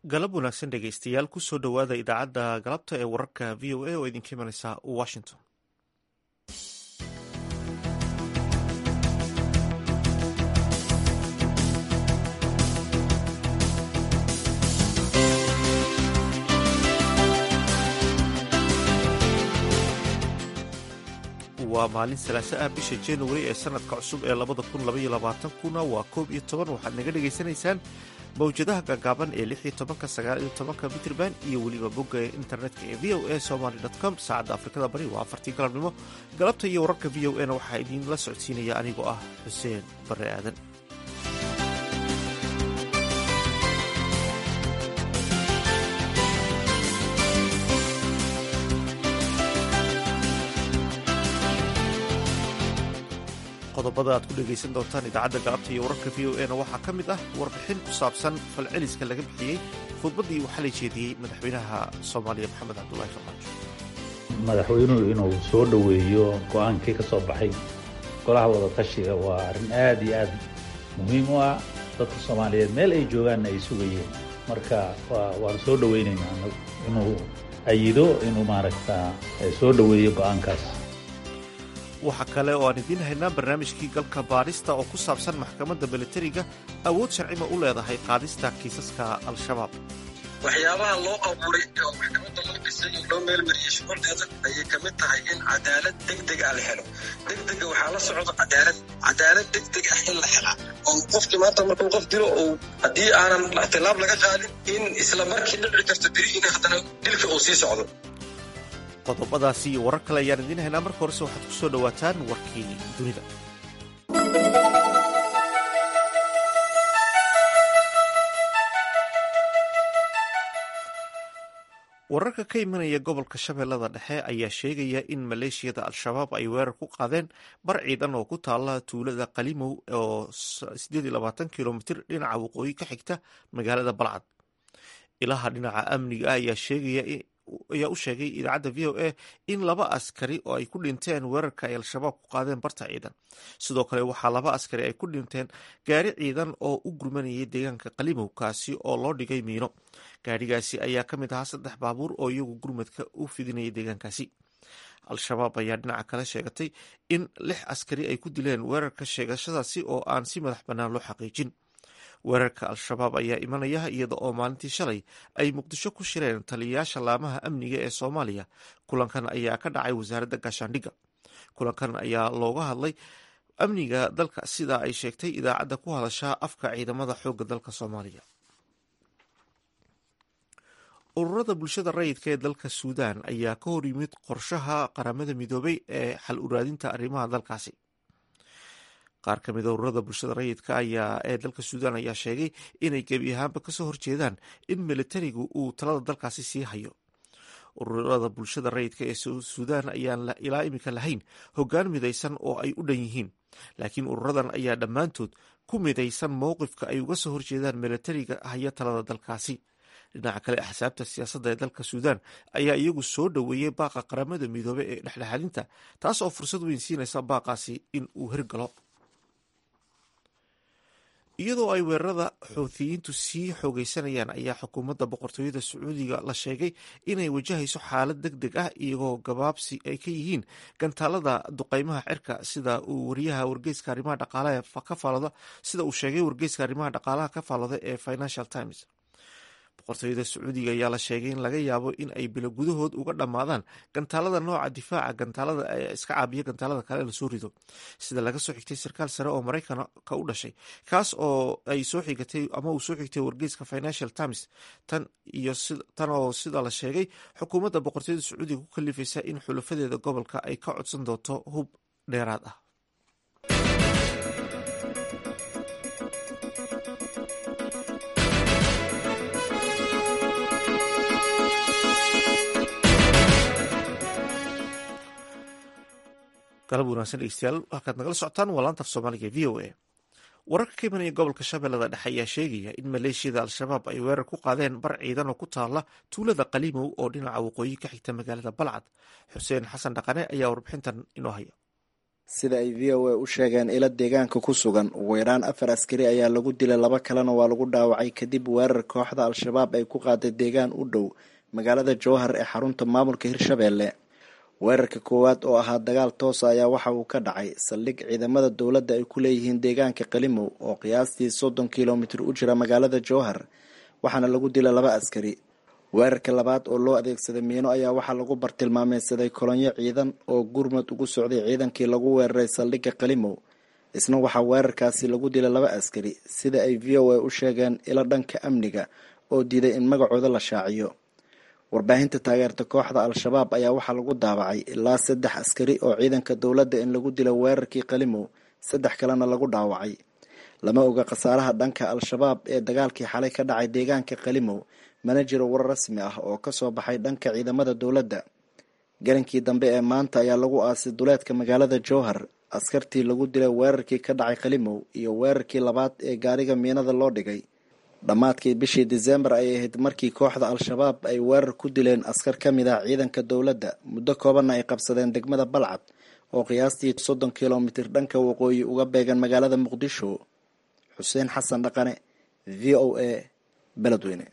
galab wanaagsan dhegaystayaal kusoo dhowaada idaacadda galabta ee wararka v o a oo idinka imanaysa washington. waa maalin salaaso ah bisha january ee sanadka cusub ee 2022kuna waa 11 waxaad naga dhegaysanaysaan mawjadaha gaagaaban ee 16-19 mitrban iyo weliba bogga internetka ee v o a somaly.com. saacadda afrikada bari waa 4 galabnimo. galabta iyo wararka v o na waxaa idiinla socodsiinaya anigoo ah xuseen bare aadan. qodobada aad ku dhegaysan doontaan idaacadda galabta iyo wararka v o na waxaa ka mid ah warbixin ku saabsan falceliska laga bixiyey khudbaddii uu xalay jeediyey madaxweynaha soomaaliya maxamed cabdulaahi farmaajo. madaxweynuhu inuu soo dhoweeyo go-aankii ka soo baxay golaha wadatashiga waa arrin aad iyo aad muhiim u ah. dadka soomaaliyeed meel ay joogaanna ay sugayeen, marka waan soo dhoweynaynaa inuu ayido inuu soo dhoweeyo go-aankaas. waxaa kale oo aan idiin haynaa barnaamijkii galka baadhista oo ku saabsan maxkamadda milatariga awood sharcima u leedahay qaadista kiisaska al-shabaab. waxyaabaha loo abuuray oo maxkamadda loo dhisay oo loo meelmariyey shuquldeeda ayay ka mid tahay in cadaalad degdeg ah la helo. degdega waxaa la socda cadaalad degdeg ah in la helaa oo qofkii maanta markuu qof dilo oo haddii aanan tilaab laga qaadin in isla markii dhici karto beri in haddana dilka uu sii socdo. qodobadaasi iyo warar kale ayaan idiin haynaa. marka horese waxaad ku soo dhowaataan warkii dunida. wararka ka imanaya gobolka shabeellada dhexe ayaa sheegaya in maleeshiyada al-shabaab ay weerar ku qaadeen bar ciidan oo ku taala tuulada qalimow oo 28 kilomitir dhinaca waqooyi ka xigta magaalada balcad. ilaha dhinaca amniga ah ayaa u sheegay idaacadda v o a in 2 askari oo ay ku dhinteen weerarka ay al-shabaab ku qaadeen barta ciidan. sidoo kale waxaa 2 askari ay ku dhinteen gaari ciidan oo u gurmanayay deegaanka qalimow kaasi oo loo dhigay miino. gaarigaasi ayaa ka mid ahaa 3 baabuur oo iyagu gurmadka u fidinayay deegaankaasi. al-shabaab ayaa dhinaca kale sheegatay in 6 askari ay ku dileen weerarka sheegashadaasi oo aan si madax bannaan loo xaqiijin. weerarka al-shabaab ayaa imanaya iyada oo maalintii shalay ay muqdisho ku shireen taliyayaasha laamaha amniga ee soomaaliya. kulankan ayaa ka dhacay wasaaradda gaashaandhigga. kulankan ayaa looga hadlay amniga dalka sida ay sheegtay idaacadda ku hadasha afka ciidamada xoogga dalka soomaaliya. ururada bulshada rayidka ee dalka suudaan ayaa ka hor yimid qorshaha qaramada midoobay ee xal uraadinta arrimaha dalkaasi. qaar ka mid a ururada bulshada rayidka ee dalka suudaan ayaa sheegay inay gebi ahaanba kasoo horjeedaan in militarigu uu talada dalkaasi sii hayo. ururada bulshada rayidka ee suudaan ayaan ilaa imika lahayn hoggaan midaysan oo ay u dhan yihiin, laakiin ururadan ayaa dhammaantood ku midaysan mowqifka ay uga soo horjeedaan militariga haya talada dalkaasi. dhinaca kale axsaabta siyaasadda ee dalka suudaan ayaa iyagu soo dhoweeyey baaqa qaramada midoobe ee dhexdhexaadinta, taas oo fursad weyn siinaysa baaqaasi in uu hirgalo. iyadoo ay weerarada xuuthiyiintu sii xoogeysanayaan ayaa xukuumadda boqortooyada sacuudiga la sheegay inay wajahayso xaalad deg deg ah iyagoo gabaabsi ay ka yihiin gantaalada duqeymaha cirka sida uu wargeyska arrimaha dhaqaalaha ka faalooda ee Financial Times. boqortooyada sacuudiga ayaa la sheegay in laga yaabo in ay bilo gudahood uga dhammaadaan gantaalada nooca difaaca gantaalada ee iska caabiya gantaalada kale lasoo rido, sida laga soo xigtay sarkaal sare oo maraykanka u dhashay, kaas oo ay soo xigatay ama uu soo xigtay wargeyska Financial Times. tan oo sida la sheegay xukuumadda boqortooyada sacuudiga ku kalifaysa in xulafadeeda gobolka ay ka codsan doonto hub dheeraad ah. galab wanaagsan dhegeystayaal, halkaad nagala socotaan waa laanta af soomaaliga v o a. wararka ka imanaya gobolka shabeellada dhexe ayaa sheegaya in maleeshiyada al-shabaab ay weerar ku qaadeen bar ciidan oo ku taala tuulada qalimow oo dhinaca waqooyi ka xigta magaalada balcad. xuseen xasan dhaqane ayaa warbixintan inoo haya. sida ay v o a u sheegeen ilo deegaanka ku sugan ugu yaraan 4 askari ayaa lagu dilay 2 kalena waa lagu dhaawacay kadib weerar kooxda al-shabaab ay ku qaaday deegaan u dhow magaalada jowhar ee xarunta maamulka hirshabeelle. weerarka koowaad oo ahaa dagaal toos ayaa waxa uu ka dhacay saldhig ciidamada dowladda ay ku leeyihiin deegaanka qalimow oo qiyaastii 30 kilomitir u jira magaalada jowhar, waxaana lagu dilay 2 askari. weerarka labaad oo loo adeegsaday miino ayaa waxaa lagu bartilmaameysaday kolonyo ciidan oo gurmad ugu socday ciidankii lagu weeraray saldhigga qalimow. isna waxaa weerarkaasi lagu dilay 2 askari sida ay v o a u sheegeen ilo dhanka amniga oo diiday in magacooda la shaaciyo. warbaahinta taageerta kooxda al-shabaab ayaa waxaa lagu daabacay ilaa 3 askari oo ciidanka dowladda in lagu dilay weerarkii qalimow, 3 kalena lagu dhaawacay. lama oga khasaaraha dhanka al-shabaab ee dagaalkii xalay ka dhacay deegaanka qalimow, mana jiro warar rasmi ah oo ka soo baxay dhanka ciidamada dowladda. garankii dambe ee maanta ayaa lagu aasay duleedka magaalada jowhar askartii lagu dilay weerarkii ka dhacay qalimow iyo weerarkii labaad ee gaariga miinada loo dhigay. dhammaadkii bishii Diseembar ayay ahayd markii kooxda al-shabaab ay weerar ku dileen askar ka mid ah ciidanka dowladda, muddo koobanna ay qabsadeen degmada Balcad oo qiyaastii 30 kilomitir dhanka waqooyi uga beegan magaalada Muqdisho. Xuseen Xasan Dhaqane, v o a, Beledweyne.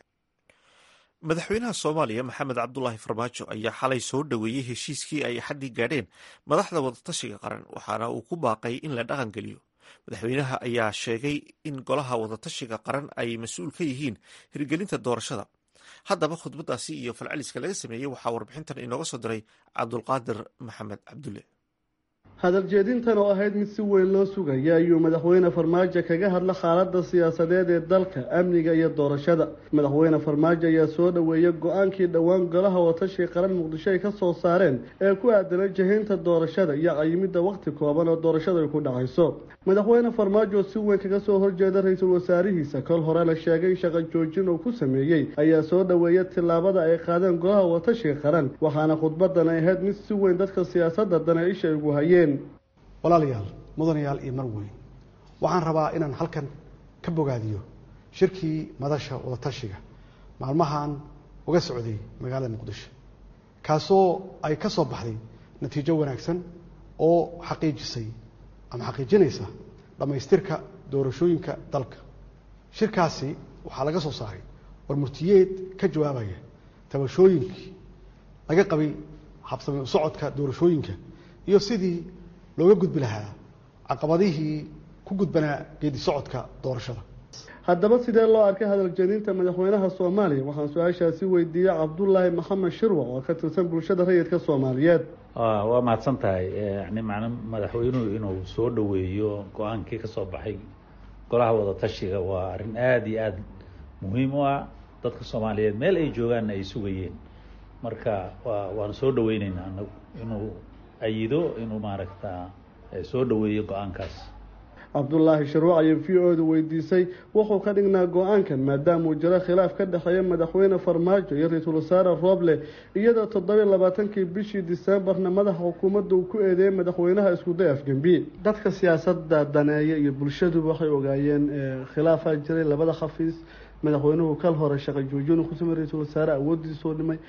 madaxweynaha Soomaaliya Maxamed Cabdullaahi Farmaajo ayaa xalay soo dhaweeyay heshiiskii ay xaddi gaadheen madaxda wadatashiga qaran, waxaana uu ku baaqay in la dhaqan geliyo. madaxweynaha ayaa sheegay in golaha wadatashiga qaran ay mas-uul ka yihiin hirgelinta doorashada. haddaba khudbadaasi iyo falceliska laga sameeyey waxaa warbixintan inooga soo diray Cabdulqaadir Maxamed Cabdulle. hadal jeedintan oo ahayd mid si weyn loo sugaya ayuu madaxweyne Farmaajo kaga hadla xaaladda siyaasadeed ee dalka, amniga iyo doorashada. madaxweyne Farmaajo ayaa soo dhaweeyay go-aankii dhowaan golaha wadatashiga qaran Muqdisho ay ka soo saareen ee ku aadanay jahaynta doorashada iyo qayimida waqti kooban oo doorashada ay ku dhacayso. madaxweyne Farmaajo si weyn kaga soo horjeeda ra'iisul wasaarihiisa kol hore la sheegay shaqo joojin uu ku sameeyay ayaa soo dhaweeyay tilaabada ay qaadeen golaha wadatashiga qaran, waxaana khudbadan ay ahayd mid si weyn dadka siyaasadda daneysha ugu hayeen. walaalayaal, mudanayaal iyo marweyn, waxaan rabaa inaan halkan ka bogaadiyo shirkii madasha wadatashiga maalmahan uga socday magaalada Muqdisho, kaasoo ay ka soo baxday natiijo wanaagsan oo xaqiijisay ama xaqiijinaysa dhamaystirka doorashooyinka dalka. shirkaasi waxaa laga soo saaray warmurtiyeed ka jawaabaya tabashooyinkii laga qabay habsami u socodka doorashooyinka iyo sidii looga gudbi lahaa caqabadihii ku gudbanaa geedi socodka doorashada. haddaba sidee loo arkay hadal jeedinta madaxweynaha Soomaaliya? waxaan su-aashaasi weydiiyey Cabdullaahi Maxamed Shirwac oo ka tirsan bulshada rayidka Soomaaliyeed. waa mahadsan tahay. yani madaxweynuhu inuu soo dhaweeyo go-aankii ka soo baxay golaha wadatashiga waa arrin aada iyo aada muhiim u ah. dadka Soomaaliyeed meel ay joogaanna ay sugayeen, marka waan soo dhaweyneynaa anagu inuu ayido inuu maaragtaa soo dhaweeyo go-aankaas. Cabdullaahi Shirwac ayaa VO-da weydiisay wuxuu ka dhignaa go-aankan maadaama uu jiro khilaaf ka dhexeeya madaxweyne Farmaajo iyo ra'iisul wasaare Roble, iyadoo 27kii bishii Diseembarna madaxa xukuumadda uu ku eedeeyay madaxweynaha isku day afgembi. dadka siyaasadda daneeya iyo bulshadu waxay ogaayeen khilaafa jiray labada xafiis. madaxweynuhu kal hore shaqo joojin ku sameeyay ra'iisul wasaare awoodiisa soo dhimay,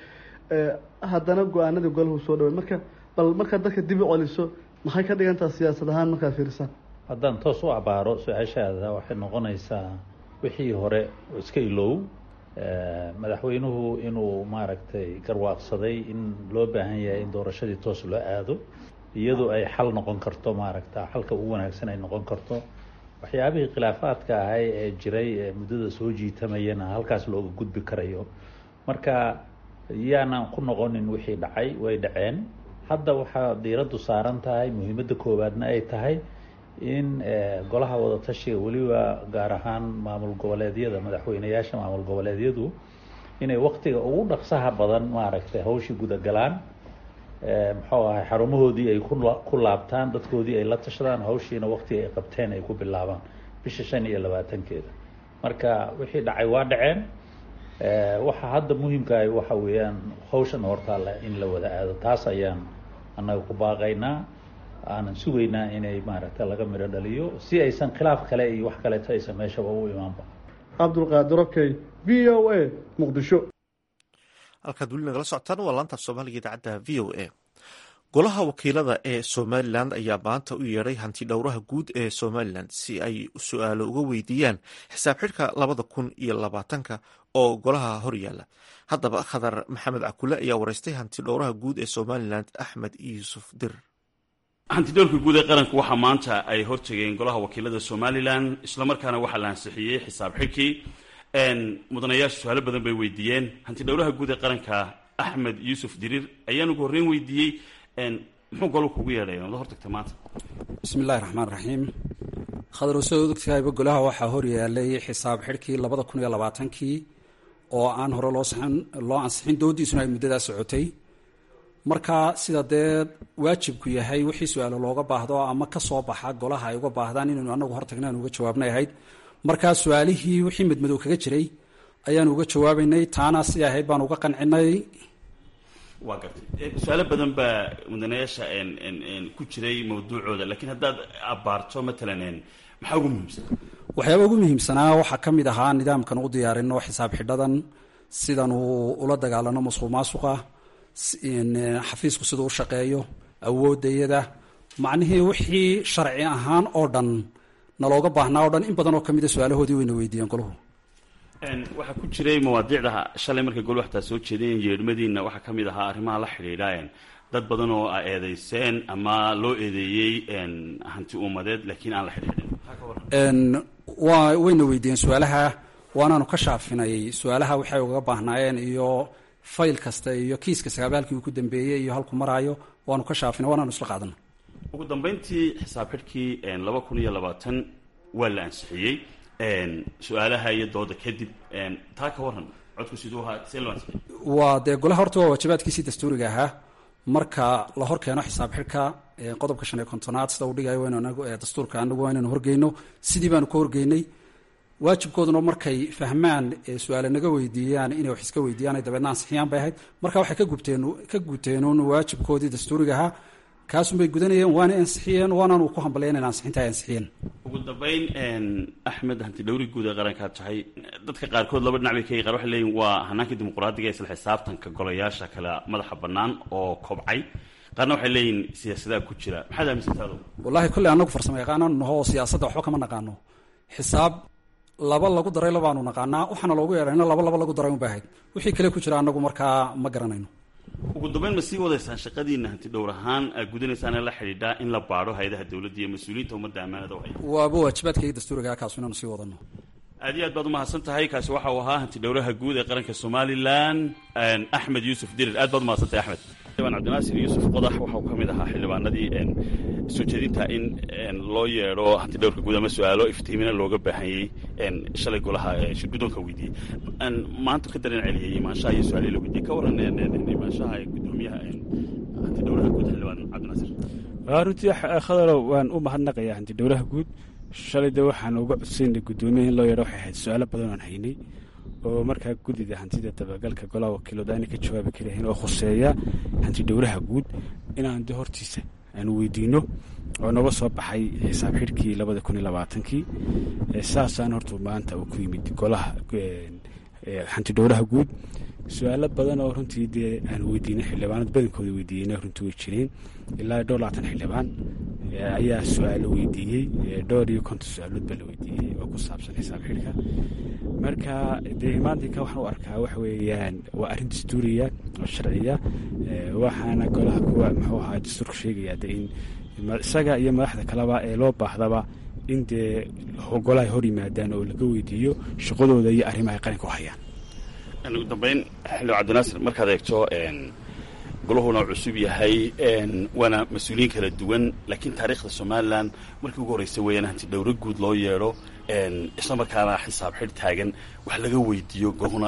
haddana go-aanada golaha soo dhaway. marka dadka dib u celiso maxay ka dhigantaa siyaasad ahaan markaa fiirsan? haddaan toos u abaaro su-aashaada waxay noqonaysaa wixii hore iska iloow. madaxweynuhu inuu maaragtay garwaaqsaday in loo baahan yahay in doorashadii toos loo aado, iyadoo ay xal noqon karto, maaragta xalka ugu wanaagsan ay noqon karto. waxyaabihii khilaafaadka ahay ee jiray ee muddada soo jiitamayana halkaas looga gudbi karayo. marka yaanan ku noqonin wixii dhacay, way dhaceen. hadda waxaa diiraddu saaran tahay, muhiimadda koowaadna ay tahay in golaha wadatashiga weliba gaar ahaan maamul goboleedyada, madaxweynayaasha maamul goboleedyadu inay waqtiga ugu dhaqsaha badan maaragtay hawshii gudagalaan. muxuu ahay xarumahoodii ay ku laabtaan, dadkoodii ay la tashadaan, hawshiina waqtiga ay qabteen ay ku bilaabaan bisha 25keeda. marka wixii dhacay waa dhaceen. waxa hadda muhiimka waxa weeyaan hawshan hortaala in la wada aado. taas ayaan annaga ku baaqaynaa, aanan sugaynaa inay maaragtay laga midho dhaliyo si aysan khilaaf kale iyo wax kaleeto aysan meeshaba u imaanba. Cabdulqaadir Okey, VOA, Muqdisho. halkaad weli nagala socotaan waa laanta Soomaaliga idaacadda VOA. golaha wakiilada ee somalilan ayaa maanta u yeedhay hanti dhowraha guud ee somalilan si ay su-aalo uga weydiiyaan xisaab xidhka 2020 oo golaha horyaala. haddaba khadar maxamed cakule ayaa wareystay hanti dhowraha guud ee somalilan axmed yuusuf dir. hantidhowrka guud ee qaranku waxaa maanta ay hortageen golaha wakiilada somalilan, islamarkaana waxaa la ansixiyey xisaab xidhkii. mudanayaasha su-aalo badan bay weydiiyeen. hantidhowraha guud ee qaranka axmed yuusuf dirir ayaan ugu horreyn weydiiyey muxuu golu kugu yeedhay oda hortagta maanta. bismi illahi raxmaan raxiim. khadar soo ogtahayba golaha waxaa horyaalay xisaab xidhkii 2020 oo aan hore loo ansixin doodiisuna ay muddadaa socotay. marka sida dee waajibku yahay wixii su-aalo looga baahdo ama ka soo baxa golaha ay uga baahdaan inaynu anagu hortagna aan uga jawaabnay ahayd. markaa su-aalihii wixii madmadow kaga jiray ayaanu uga jawaabaynay, taana sida ahayd baan uga qancinay. waa gartay su-aalo badan baa mudanayaasha ku jiray mawduucooda, laakiin haddaad abaarto matalan maxaa ugu muhiimsan? waxyaaba ugu muhiimsanaa waxaa ka mid ahaa nidaamkan u diyaarino xisaab xidhadan, sidanu ula dagaalano musuq maasuqa, xafiisku siduu u shaqeeyo, awoodayada, macnihii wixii sharci ahaan oo dhan nalooga baahnaa oo dhan in badan oo ka mida su-aalahoodii wayna weydiiyeen goluhu. waxaa ku jiray mawaadiicda shalay markay golu waxtaa soo jeedeen yeedhmadiina waxaa ka mid ahaa arrimaha la xidhiidha dad badan oo a eedeyseen ama loo eedeeyey hanti ummadeed laakiin aan la xidhiidhin. wayna weydiiyeen su-aalaha, waanaanu ka shaafinay su-aalaha waxay ugaga baahnaayeen iyo fayl kasta iyo kiiska sagaalkii uu ku dambeeyey iyo halku maraayo waanu ka shaafinay, waanaanu isla qaadana. ugu dambeyntii xisaab xidhkii 2020 waa la ansixiyey su-aalaha iyo dooda kadib. taa ka waran codku siduu ahaa see loo ansixiyey? waa dee golaha horta waa waajibaadkiisii dastuuriga ahaa. marka la hor keeno xisaab xidhka qodobka 55 sida uu dhigayo dastuurka anagu waa inaynu horgeyno, sidii baanu ka horgeynay. waajibkooduna markay fahmaan su-aale naga weydiiyaan inay wax iska weydiiyaan ay dabeedna ansixiyaan bay ahayd. marka waxay ka guteenun waajibkoodii dastuuriga ahaa, kaasunbay gudanayeen, waana ansixiyeen, waanaanu ku hambalyayn in ansixinta ay ansixiyeen. ugu dambeyn axmed, hanti dhowri guud ee qarankaad tahay, dadka qaarkood laba dhinac bay ka qaar waxay leeyihin waa hannaankii dimuqraadiga isla xisaabtanka golayaasha kale madaxa bannaan oo kobcay, qaarna waxay leeyihin siyaasadaha ku jira. maxaad aaminsantaado? wallahi kolley anagu farsamo yaqaanaan naho oo siyaasadda waxba kama naqaano. xisaab laba lagu daray labaanu naqaanaa, waxaana loogu yeedhayna laba lagu daray unbay ahayd. wixii kale ku jira anagu markaa ma garanayno. ugu dambeyn ma sii wadaysaan shaqadiina hanti dhowr ahaan gudanaysaan ee la xidhiidhaa in la baadho hay-adaha dowladda iyo mas-uuliyiinta ummadda ammaanada haya? waaba waajibaadkayga dastuuriga kaasu inaanu sii wadano. aad iyo aad baad umahadsan tahay. kaasi waxa uu ahaa hanti dhowraha guud ee qaranka somalilan axmed yuusuf dirir. aad baad umahadsan tahay axmed. xildhibaan cabdinaasir yuusuf qodax waxa uu ka mid ahaa xildhibaanadii soo jeedinta in loo yeedho hanti dhowrka guud ama su-aalo iftiimina looga baahanyey shalay golaha shirguddoonka weydiiyey. maanta ka dareen celiyey imaanshaha iyo su-aalihii la weydiiyey. ka waran imaanshaha gudoomiyaha hanti dhowraha guud xildhibaan cabdinaasir? runtii khadarow waan u mahadnaqayaa hanti dhowraha guud. shalay de waxaan uga codsaynay guddoomiyaha in loo yeedho waxay ahayd su-aalo badan oan haynay oo markaa guddida hantida dabagalka golaha wakiilooda aanay ka jawaabi karahayn oo khuseeya hanti dhowraha guud inaan de hortiisa aanu weydiino oo nooga soo baxay xisaab xidhkii 2020 saasaan horta maanta uu ku yimid golaha hanti dhowraha guud. su-aalo badan oo runtii dee aan weydiinay, xildhibaanad badankooda weydiiyeyna runtii way jireen. ilaa 20 xildhibaan ayaa su-aalo weydiiyey, 50 su-aalood baa la weydiiyey oo ku saabsan xisaab xidhka. marka dee imaantinka waxaan u arkaa waxa weeyaan waa arrin dastuuriya oo sharciya, waxaana golaha kuwa muxuu ahaa dastuurka sheegaya de in isaga iyo madaxda kaleba ee loo baahdaba in dee golaha hor yimaadaan oo laga weydiiyo shaqadooda iyo arrimaha ay qaranka u hayaan. ugu dambeyn xildhibaan cabdinaasir, markaad eegto goluhuna cusub yahay waana mas-uuliyiin kala duwan, laakiin taariikhda somalilan markii ugu horreysay weeyaan hanti dhowro guud loo yeedho isla markaana xisaab xidh taagan wax laga weydiiyo goluhuna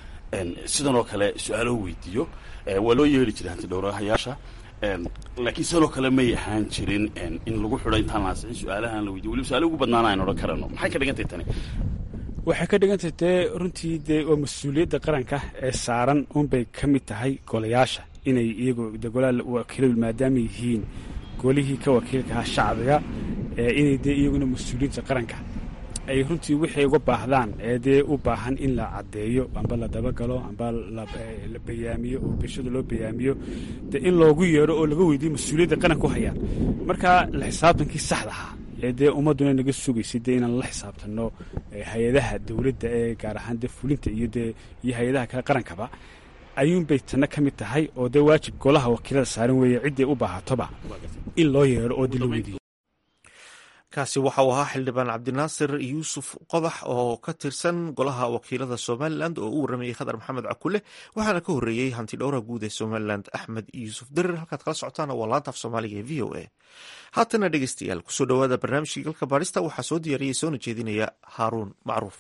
sidan oo kale su-aalo weydiiyo. waa loo yeedhi jiray hanti dhowrahayaasha, laakiin sidoo kale may ahaan jirin in lagu xidho intaan la ansixin su-aalahaan la weydiyo. waliba su-aalo ugu badnaana aynu odhan karano. maxay ka dhigantay tani? waxay ka dhigantay dee runtii dee waa mas-uuliyadda qaranka ee saaran unbay ka mid tahay golayaasha inay iyagu de golaha wakiiladu maadaama yihiin golihii ka wakiilka ahaa shacbiga inay dee iyaguna mas-uuliyiinta qaranka ay runtii wixii uga baahdaan ee dee u baahan in la caddeeyo amba la dabagalo amba la bayaamiyo oo bulshada loo bayaamiyo dee in loogu yeedho oo laga weydiiyo mas-uuliyadda qaranka u hayaan marka la xisaabtankii saxda ahaa ee dee ummadduna naga sugaysay dee inaan la xisaabtanno hay-adaha dowladda ee gaar ahaan dee fulinta iyo hay-adaha kale qarankaba ayuunbay tanna ka mid tahay oo dee waajib golaha wakiilada saaran weeye ciddii u baahatoba in loo yeedho oo dee la weydiiyo kaasi waxa uu ahaa xildhibaan cabdinaasir yuusuf qodax oo ka tirsan golaha wakiilada somalilan oo u waramayey khadar maxamed cakule waxaana ka horreeyey hanti dhowraha guud ee somalilan axmed yuusuf derer halkaad kala socotaan waa laanta af soomaaliga ee v o a haatana dhegeystayaal kusoo dhowaada barnaamijkii galka baarista waxaa soo diyaariyey soona jeedinaya haaruun macruuf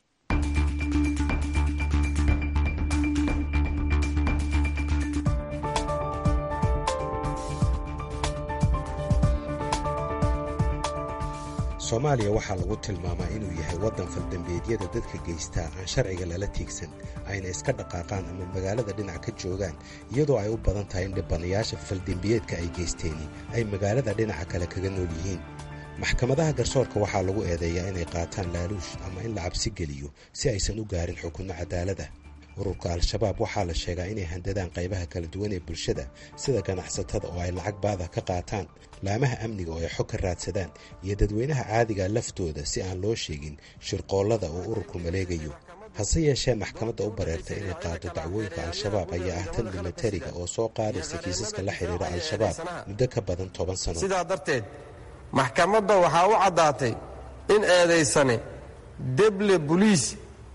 soomaaliya waxaa lagu tilmaamaa inuu yahay waddan faldambeedyada dadka geystaa aan sharciga lala tiigsan ayna iska dhaqaaqaan ama magaalada dhinac ka joogaan iyadoo ay u badan tahay in dhibanayaasha faldembiyeedka ay geysteeni ay magaalada dhinaca kale kaga nool yihiin maxkamadaha garsoorka waxaa lagu eedeeyaa inay qaataan laaluush ama in la cabsi geliyo si aysan u gaarin xukunno cadaalada ururka al-shabaab waxaa la sheegaa inay handadaan qaybaha kala duwan ee bulshada sida ganacsatada oo ay lacag baada ka qaataan laamaha amniga oo ay xog ka raadsadaan iyo dadweynaha caadiga laftooda si aan loo sheegin shirqoollada uu ururku maleegayo hase yeeshee maxkamadda u bareertay inay qaado dacwooyinka al-shabaab ayaa ah tan milatariga oo soo qaadaysa kiisaska la xidhiira al-shabaab muddo ka badan 10 sano sidaa darteed maxkamadda waxaa u caddaatay in eedaysane deble buliis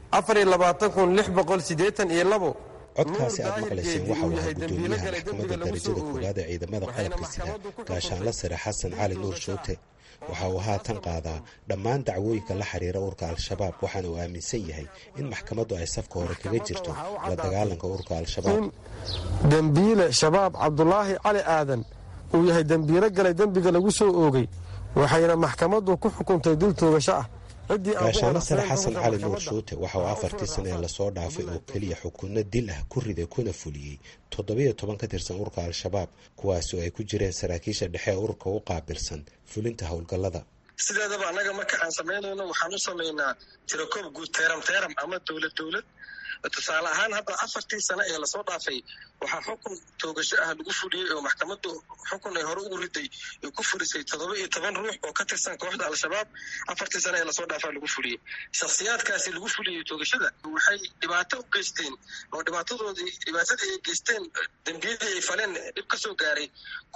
24,682 codkaasi aad maqlayseen waxau ahaa guddoomiyaha maxkamadda darajada koowaad ee ciidamada qalabka sida gaashaanla sare xasan cali nuur shoote waxa uu haatan qaadaa dhammaan dacwooyinka la xiriira ururka al-shabaab waxaana uu aaminsan yahay in maxkamaddu ay safka hore kaga jirto la dagaalanka ururka al-shabaab dembiile shabaab cabdulaahi cali aadan uu yahay dembiilo galay dembiga lagu soo oogay waxayna maxkamaddu ku xukuntay dil toogasho ah gaashaanla sare xasan cali nuur shuute waxa uu 4 sane ee lasoo dhaafay oo keliya xukunno dil ah ku riday kuna fuliyey 17 ka tirsan ururka al-shabaab kuwaas oo ay ku jireen saraakiisha dhexe ee ururka u qaabilsan fulinta howlgallada sideedaba annaga marka aan samaynayno waxaan u samaynaa tirakoob guud teeram ama dowlad tusaale ahaan hadda 4 sano ee lasoo dhaafay waxaa xukun toogasho ah lagu fuliyey oo maxkamaddu xukun ay hore ugu riday ay ku fulisay 17 ruux oo ka tirsan kooxda al-shabaab 4 sano ee lasoo dhaafay lagu fuliyey shakhsiyaadkaasi lagu fuliyey toogashada waxay dhibaato u geysteen oo dhibaatadii ay geysteen dambiyadii ay faleen dhib ka soo gaaray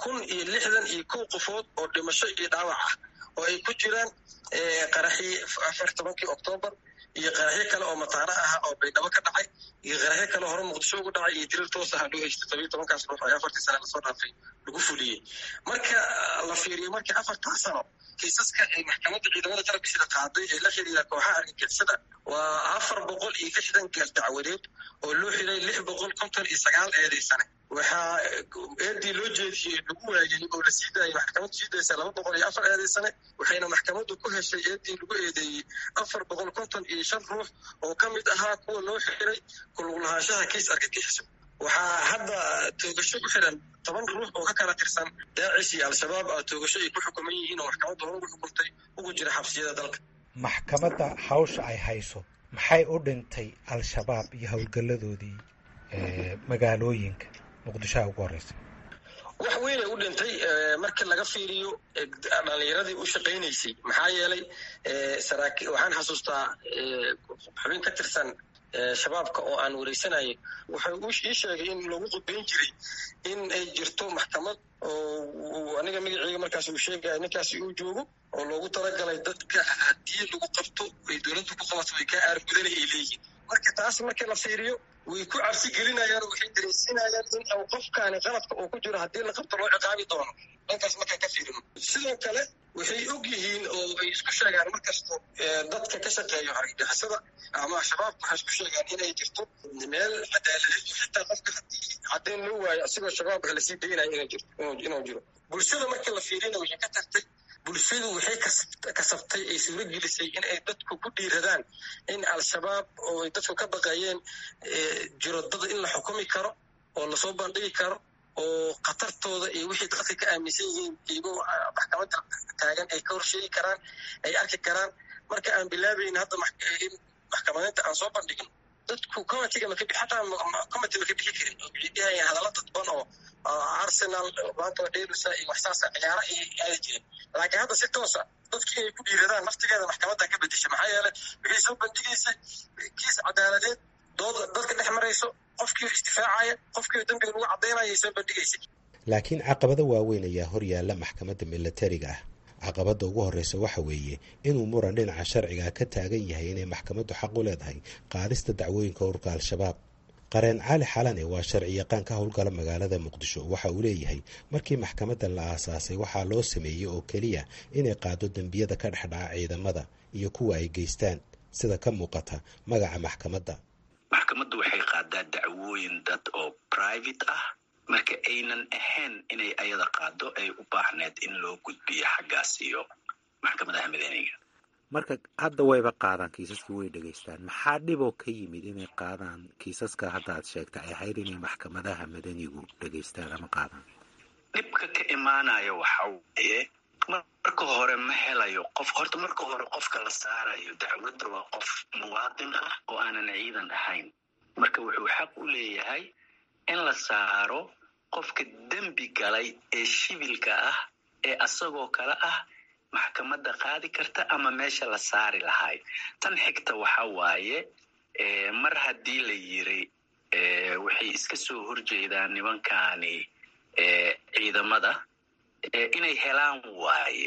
1,061 qofood oo dhimasho iyo dhaawac ah oo ay ku jiraan qaraxii 14 Oktoobar iyo qaraxyo kale oo mataana ah oo baydhabo ka dhacay iyo qaraxyo kale hore muqdisho uga dhacay iyo dirir toos ah loo haystay 17 kaas ruux ay 4 sano lasoo dhaafay lagu fuliyey marka la fiiriyo markii 4 sano kiisaska ay maxkamadda ciidamada qalabka sida qaaday ee la xiriira kooxaha argagixisada waa 460 dacwadeed oo loo xiray 659 eedaysane waxaa eedii loo jeediyey lagu waayay oo la sii daayay maxkamaddu sii daysay 204 eedaysane waxayna maxkamaddu ku heshay eedii lagu eedeeyey 455 ruux oo ka mid ahaa kuwa loo xiray ku lug lahaanshaha kiis argagixiso waxaa hadda toogasho ku xiran 10 ruux oo ka kala tirsan daacish iyo al-shabaab oo toogasho ay ku xukuman yihiin oo maxkamaddu hore ugu xukuntay ugu jira xabsiyada dalka maxkamadda hawsha ay hayso maxay u dhintay al-shabaab iyo howlgalladoodii magaalooyinka muqdisho ugu horeysa wax weyn ay u dhintay markii laga fiiriyo dhalinyaradii u shaqaynaysay maxaa yeelay waxaan xasuustaa xubin ka tirsan shabaabka oo aan wareysanayay waxay ii sheegay in lagu qudbayn jiray in ay jirto maxkamad oo aniga magaceyga markaas uu sheegaya ninkaasi uu joogo oo loogu talagalay dadka haddii lagu qabto ay dowladdu ku qabato way ka aargudana ay leeyihiin marka taas markii la fiiriyo way ku cabsi gelinayaan waxay dareensiinayaan in qofkaani qaladka uu ku jiro haddii la qabto loo ciqaabi doono dhankaas markaan ka fiirino sidoo kale waxay og yihiin oo ay isku sheegaan markasta dadka ka shaqeeyo argagixisada ama shabaabka waxay isku sheegaan inay jirto meel cadaaladeed oo xitaa qofka haddii caddayn loo waayo asigoo shabaabka lasii daynayo inuu jiro bulshada markii la fiirina waxay ka tagtay bulshadu waxay kasabtay ay suuro gelisay in ay dadku ku dhiiradaan in al-shabaab oo ay dadku ka baqayeen jiro dad in la xukumi karo oo lasoo bandhigi karo oo khatartooda iyo wixii dadka ka aaminsan yihiin iyagoo maxkamadda taagan ay ka horsheegi karaan ay arki karaan marka aan bilaabayn hadda in maxkamadeynta aan soo bandhigin dadku committee ma ka bixi xataa committee ma ka bixi karin oo bixiyay hadallo dadban oo Arsenal maanta dheelusa iyo waxsaasa ciyaaro ay jireen laakiin hadda si toos ah dadkii ay ku dhiiradaan naftigeeda maxkamadda ka bedeshay maxaa yeelay waxay soo bandhigaysay kiis cadaaladeed dood dadka dhex marayso qofkii isdifaacaya qofkii dambiga lagu caddaynaya soo bandhigaysay laakiin caqabado waaweyn ayaa hor yaalla maxkamadda militariga ah caqabadda ugu horreysa waxa weeye inuu muran dhinaca sharciga ka taagan yahay inay maxkamaddu xaq u leedahay qaadista dacwooyinka ururka al-shabaab qareen cali xalane waa sharci yaqaan ka howlgala magaalada muqdisho waxa uu leeyahay markii maxkamadda la aasaasay waxaa loo sameeyey oo keliya inay qaado dembiyada ka dhex dhaca ciidamada iyo kuwa ay geystaan sida ka muuqata magaca maxkamadda waxay qaadaa dacwooyin dad oo private ah marka aynan ahayn inay ayada qaado ay u baahneed in loo gudbiyo xaggaas iyo maxkamadaha madaniga marka hadda wayba qaadaan kiisaskii way dhegaystaan maxaa dhiboo ka yimid inay qaadaan kiisaska hadda aad sheegta ay ahayd inay maxkamadaha madanigu dhegaystaan ama qaadaan dhibka ka imaanayo waxa weeye marka hore ma helayo horta marka hore qofka la saarayo dacwadda waa qof muwaadin ah oo aanan ciidan ahayn marka wuxuu xaq u leeyahay in la saaro qofka dembi galay ee shibilka ah ee asagoo kale ah maxkamadda qaadi karta ama meesha la saari lahay tan xigta waxa waaye mar haddii la yiri waxay iska soo horjeedaan nimankani ciidamada inay helaan waaye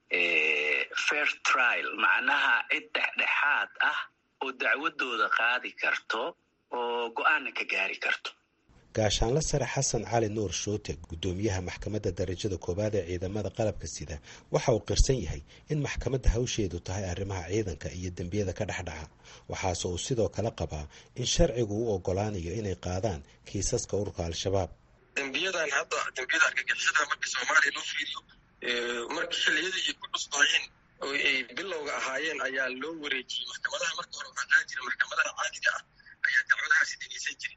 fair trial macnaha cid dhexdhexaad ah oo dacwadooda qaadi karto oo go-aanna ka gaari karto gaashaanla sare xasan cali nuur shoote guddoomiyaha maxkamadda darajada koowaad ee ciidamada qalabka sida waxa uu qirsan yahay in maxkamadda hawsheedu tahay arrimaha ciidanka iyo dembiyada ka dhexdhaca waxaase uu sidoo kale qabaa in sharcigu u ogolaanayo inay qaadaan kiisaska ururka al-shabaab dembiyadan hadda dembiyada argagixisada marka soomaaliya loo fiiriyo markii xilliyadii ay ku cusbaayeen oo ay bilowga ahaayeen ayaa loo wareejiyey maxkamadaha marka hore waxaa jira maxkamadaha caadiga ah ayaa dacwadahaasi dhegeysan jiray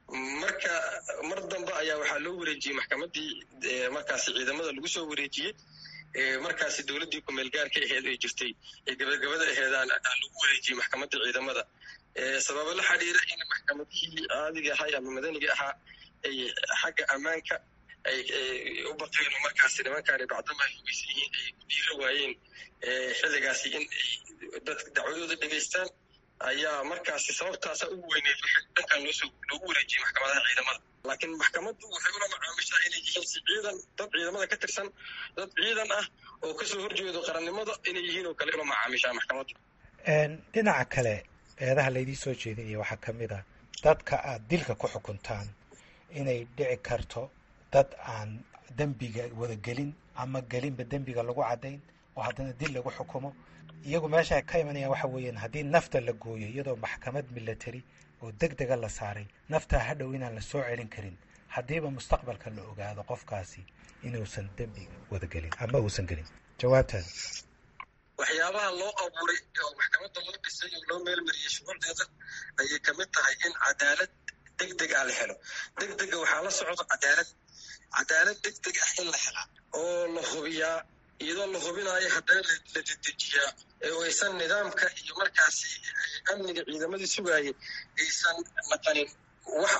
marka mar dambe ayaa waxaa loo wareejiyey maxkamaddii markaasi ciidamada lagu soo wareejiyey markaasi dowladdii ku-meel gaarka aheed ay jirtay ee gabagabada aheedaan lagu wareejiyey maxkamadda ciidamada sababo la xidhiira in maxkamadihii caadiga ahay ama madaniga ahaa ay xagga ammaanka ay u baqeen oo markaasi nimankaani bacdama ay hugeysan yihiin ay ku dhiira waayeen xilligaasi in ay dadka dacwadooda dhegaystaan ayaa markaasi sababtaasa ugu weyneed waxay dhankan loogu wareejiyey maxkamadaha ciidamada laakiin maxkamaddu waxay ula macaamishaa inay yihiin si ciidan dad ciidamada ka tirsan dad ciidan ah oo kasoo horjeedo qarannimada inay yihiin oo kale ula macaamishaa maxkamaddu dhinaca kale eedaha laydii soo jeedinaya waxaa ka mid a dadka aad dilka ku xukuntaan inay dhici karto dad aan dembiga wadagelin ama gelinba dembiga lagu caddayn oo haddana dil lagu xukumo iyagu meesha ay ka imanayaan waxa weeyaan haddii nafta la gooyo iyadoo maxkamad military oo deg dega la saaray naftaa hadhow inaan la soo celin karin haddiiba mustaqbalka la ogaado qofkaasi inuusan dembiga wadagelin ama uusan gelin jawaabtaada waxyaabaha loo abuuray oo maxkamadda loo dhisay oo loo meelmariyey shuruucdeeda ayay ka mid tahay in cadaalad degdeg ah la helo degdega waxaa la socda cadaalad degdeg ah in la helaa oo la hubiyaa iyadoo la hubinaayo haddana la dedejiyaa oo aysan nidaamka iyo markaasi amniga ciidamadii sugaayay aysan naqanin wax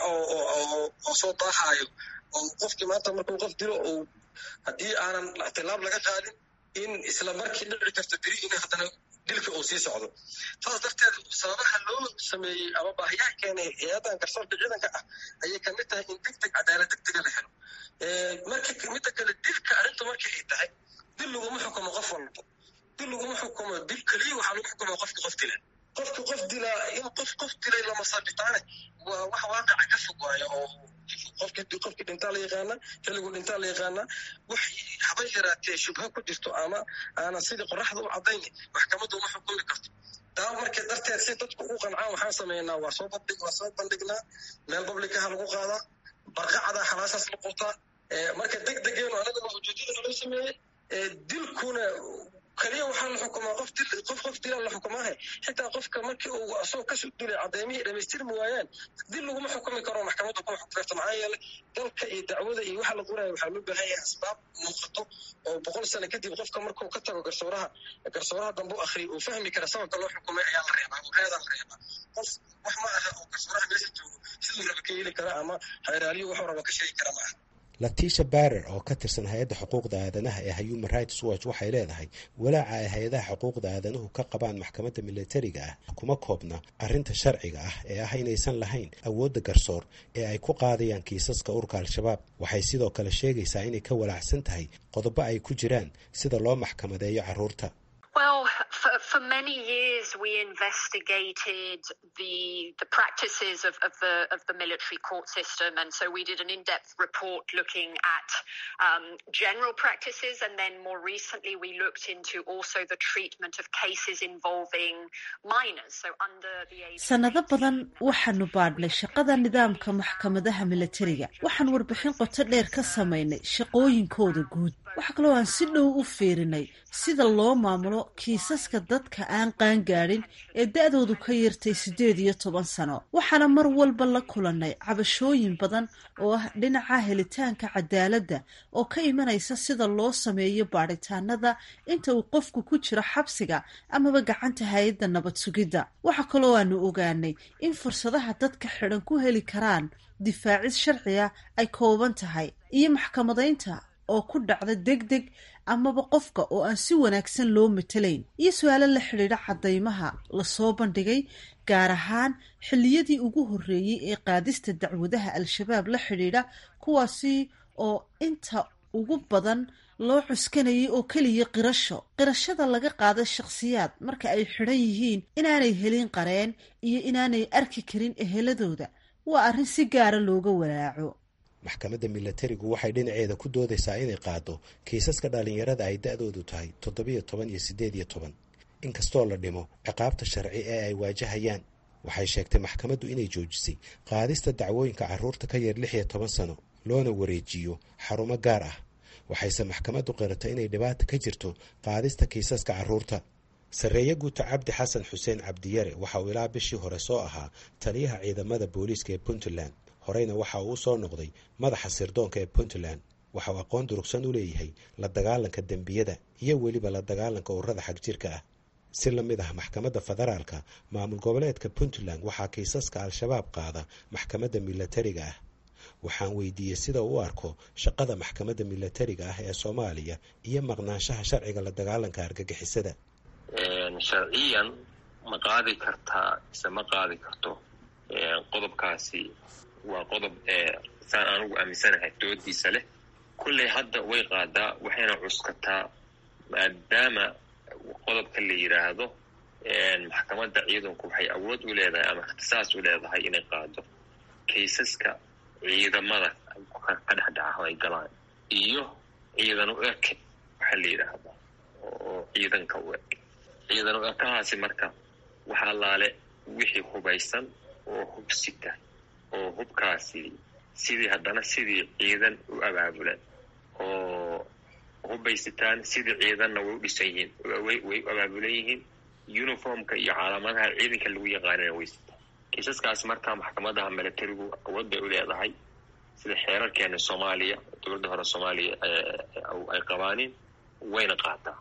oo soo daahaayo oo qofkii maanta markuu qof dilo oo haddii aanan tilaab laga qaadin in isla markii dhici karto beri in haddana dilka uu sii socdo saas darteed sababaha loo sameeyey ama baahiyaha keenay hay-adan garsoorka ciidanka ah ayay kamid tahay in degdeg cadaalad degdega la helo marka midda kale dilka arrintu marka ay tahay dil laguma xukumo qof walba dil laguma xukumo dil keliya waxaa lagu xukumaa qofka qof dila qof dilaa in qof dilay lama sabitaane waa wax waaqaca ka fog waayo oo qofkii dhintaa la yaqaana xilligu dhintaa la yaqaana wax haba yaraatee shubha ku jirto ama aanan sidii qoraxda u caddayn maxkamaddu uma xukumi karto taa markii darteed si dadku u qancaan waxaan sameynaa waa soo bandhignaa meel bablikaha lagu qaadaa barqacadaa xalaashaas la qutaa marka degdegeenu anagana ujeedadana loo sameeyey dilkuna kaliya waxaa la xukumaa qof dilaa la xukumaahe xitaa qofka markii uu asagoo kasoo dulay caddeymihii dhamaystirmi waayaan dil laguma xukumi karo maxkamadda kuma xukumi karto maxaa yeelay dalka iyo dacwada iyo waxa la qoraya waxaa loo baahan yahay asbaab muuqato oo 100 sano kadib qofka markuu ka tago garsooraha dambe u akhriyo uu fahmi kara sababka loo xukumay ayaa la reebaa oo reedaa la reebaa qof wax ma aha oo garsooraha meesha joogo siduu raba ka heli kara ama hayraaliyo wuxuu raba ka sheegi kara ma aha. Letitia Barer oo ka tirsan hay-adda xuquuqda aadanaha ee Human Rights Watch waxay leedahay walaaca ay hay-adaha xuquuqda aadanuhu ka qabaan maxkamadda militariga ah kuma koobna arrinta sharciga ah ee ah inaysan lahayn awoodda garsoor ee ay ku qaadayaan kiisaska ururka al-shabaab. Waxay sidoo kale sheegaysaa inay ka walaacsan tahay qodobo ay ku jiraan sida loo maxkamadeeyo carruurta. Well, for many years we investigated the practices of the military court system, and so we did an in-depth report looking at general practices, and then more recently we looked into also the treatment of cases involving minors, so under the age. sanado badan waxaanu baadhnay shaqada nidaamka maxkamadaha militariga. waxaan warbixin qoto dheer ka samaynay shaqooyinkooda guud. waxa kaloo aan si dhow u fiirinay sida loo maamulo kiisaska dadka aan qaangaadhin ee da-doodu ka yartay 18 sano. waxaana mar walba la kulannay cabashooyin badan oo ah dhinaca helitaanka cadaaladda oo ka imanaysa sida loo sameeyo baadhitaanada inta uu qofku ku jiro xabsiga amaba gacanta hay-adda nabad sugidda. waxa kaloo aanu ogaanay in fursadaha dadka xidhan ku heli karaan difaacis sharciga ay kooban tahay iyo maxkamadaynta oo ku dhacda degdeg amaba qofka oo aan si wanaagsan loo matalayn iyo su-aalo la xidhiidha caddaymaha lasoo bandhigay gaar ahaan xilliyadii ugu horreeyey ee qaadista dacwadaha al-shabaab la xidhiidha kuwaasi oo inta ugu badan loo cuskanayay oo keliya qirashada laga qaada shakhsiyaad marka ay xidhan yihiin inaanay helin qareen iyo inaanay arki karin eheladooda waa arrin si gaara looga walaaco. maxkamadda militarigu waxay dhinaceeda ku doodaysaa inay qaado kiisaska dhalinyarada ay da-doodu tahay 17 iyo 18 inkastoo la dhimo ciqaabta sharci ee ay waajahayaan. waxay sheegtay maxkamaddu inay joojisay qaadista dacwooyinka carruurta ka yar 16 sano loona wareejiyo xarumo gaar ah. waxayse maxkamaddu qiratay inay dhibaata ka jirto qaadista kiisaska carruurta. sarreeye guuta cabdi xasan xuseen cabdiyare waxa uu ilaa bishii hore soo ahaa taliyaha ciidamada booliiska ee Puntland, horeyna waxa uu soo noqday madaxa sirdoonka ee Puntland. waxa uu aqoon durugsan u leeyahay la dagaalanka dembiyada iyo weliba la dagaalanka ururada xagjirka ah. si la mid ah maxkamadda federaalka, maamul goboleedka Puntland waxaa kiisaska al-shabaab qaada maxkamadda militariga ah. waxaan weydiiyey sida uu u arko shaqada maxkamadda militariga ah ee Soomaaliya iyo maqnaanshaha sharciga la dagaalanka argagixisada. sharciyan ma qaadi kartaa ise ma qaadi karto qodobkaasi waa qodob saan anugu aaminsanahay doodiisa leh. kulley hadda way qaadaa waxayna cuskataa maadaama qodobka la yidhaahdo maxkamadda ciidanku waxay awood u leedahay ama ikhtisaas u leedahay inay qaado kaysaska ciidamada ka dhexdhaca ay galaan iyo ciidan u eke waxaa la yidhaahdaa oo ciidanka u eg. ciidan u ekahaasi marka waxaa laale wixii hubaysan oo hubsita oo hubkaasi sidii ciidan u abaabulan oo hubaysitaan sidii ciidanna way u dhisan yihiin way u abaabulan yihiin uniformka iyo calaamadaha ciidanka lagu yaqaanana way sitaan. kiisaskaas markaa maxkamadaha militarigu awood bay u leedahay sida xeerarkeena Soomaaliya dowladda hore Soomaaliya ay qabaanin wayna qaataa.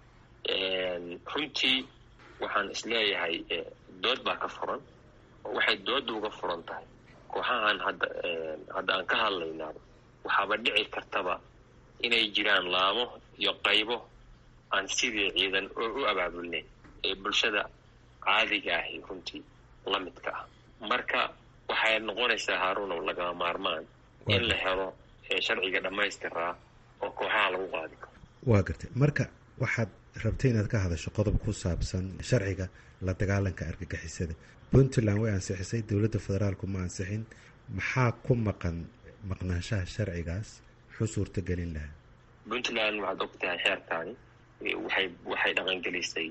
runtii waxaan isleeyahay dood baa ka furan oo waxay dooda uga furan tahay kooxahan hadda aan ka hadlaynaa waxaaba dhici kartaba inay jiraan laamo iyo qaybo aan sidii ciidan u abaabulnayn ee bulshada caadiga ahi runtii la midka ah. marka waxay noqonaysaa Haaruun lagama maarmaan in la helo sharciga dhammaystiraa oo kooxaha lagu qaadi karo. waa gartay marka waxaad rabtay inaad ka hadasho qodob ku saabsan sharciga la dagaalanka argagixisada. Puntland way ansixisay, dowladda federaalku ma ansixin. maxaa ku maqnaanshaha sharcigaas wuxuu suurtagelin lahaa? Puntland waxaad ogtahay xeerkaani waxay dhaqangelisay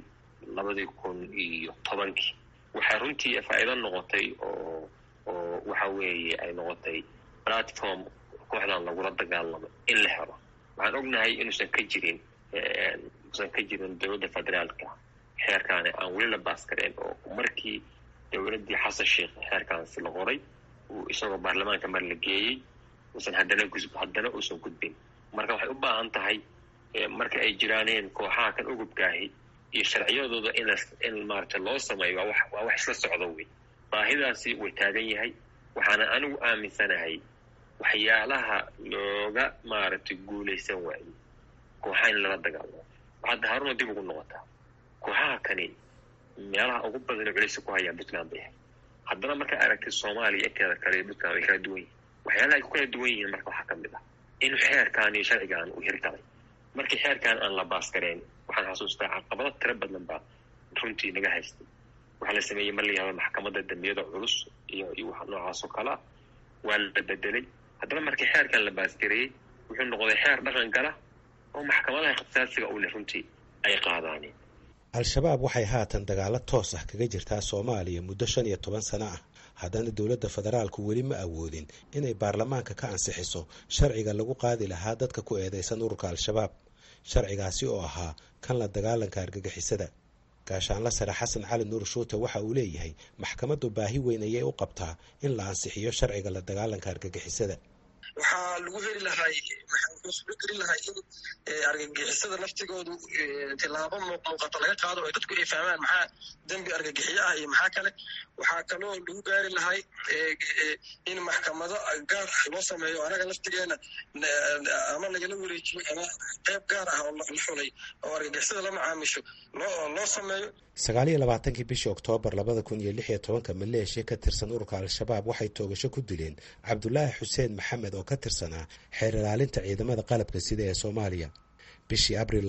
2010. waxay runtii faa'iido noqotay oo waxa weeye ay noqotay platform kooxdan lagula dagaalamo in la helo. waxaan ognahay inuusan ka jirin usan ka jirin dowladda federaalka xeerkaani aan weli la baaskareen oo markii dowladdii xasan sheekh xeerkaansi la qoray uu isagoo baarlamaanka mar la geeyey uusan haddana uusan gudbin marka waxay u baahan tahay marka ay jiraaneen kooxaha kan ugubkaahi iyo sharciyadooda in maaragtay loo sameeyo waa wax isla socdo wey baahidaasi way taagan yahay waxaana anigu aaminsanahay waxyaalaha looga maaragtay guulaysan waaye kooxaha in lala dagaalamo waxaad haaruna dib ugu noqotaa kooxaha kani meelaha ugu badan culaysa ku hayaan puntland bay ahay haddana markaa aragtid soomaaliya inteeda kale iyo puntland way kala duwan yihin waxyaalaha ay ku kala duwan yihiin marka waxaa ka mid ah in xeerkaan iyo sharcigaan uu hirgalay markii xeerkaan aan la baaskareen waxaan xasuustaa caqabado tiro badan baa runtii naga haystay waxaa la sameeyey mar la yihahdo maxkamadda dambiyada culus iyo wax noocaas oo kale ah waa la bedelay haddana markii xeerkaan la baaskareeyey wuxuu noqday xeer dhaqan gala oo maxkamadaha ikhtisaasiga u leh runtii ay qaadaaneen al-shabaab waxay haatan dagaalo toos ah kaga jirtaa soomaaliya muddo 15 sano ah haddana dowladda federaalku weli ma awoodin inay baarlamaanka ka ansixiso sharciga lagu qaadi lahaa dadka ku eedeysan ururka al-shabaab sharcigaasi oo ahaa kan la dagaalanka argagixisada gaashaanla sare xasan cali nuur shuute waxa uu leeyahay maxkamaddu baahi weyn ayay u qabtaa in la ansixiyo sharciga la dagaalanka argagixisada waxaa lagu heli lahay wuxuu suuro gelin lahay in argagixisada laftigoodu tilaabo muuqato laga qaado oo dadku ay fahmaan maxaa dembi argagixiyo ah iyo maxaa kale waxaa kaloo lagu gaari lahay in maxkamado gaar ah loo sameeyo anaga laftigeena ama lagala wareejiyo ama qayb gaar ah oo la xulay oo argagixisada la macaamisho loo sameeyo 29 bishii Oktoobar 2016 maleeshiya ka tirsan ururka al-shabaab waxay toogasho ku dileen Cabdullaahi Xuseen Maxamed oo ka tirsanaa xeer ilaalinta ciidamada qalabka sida ee Soomaaliya bishii Abriil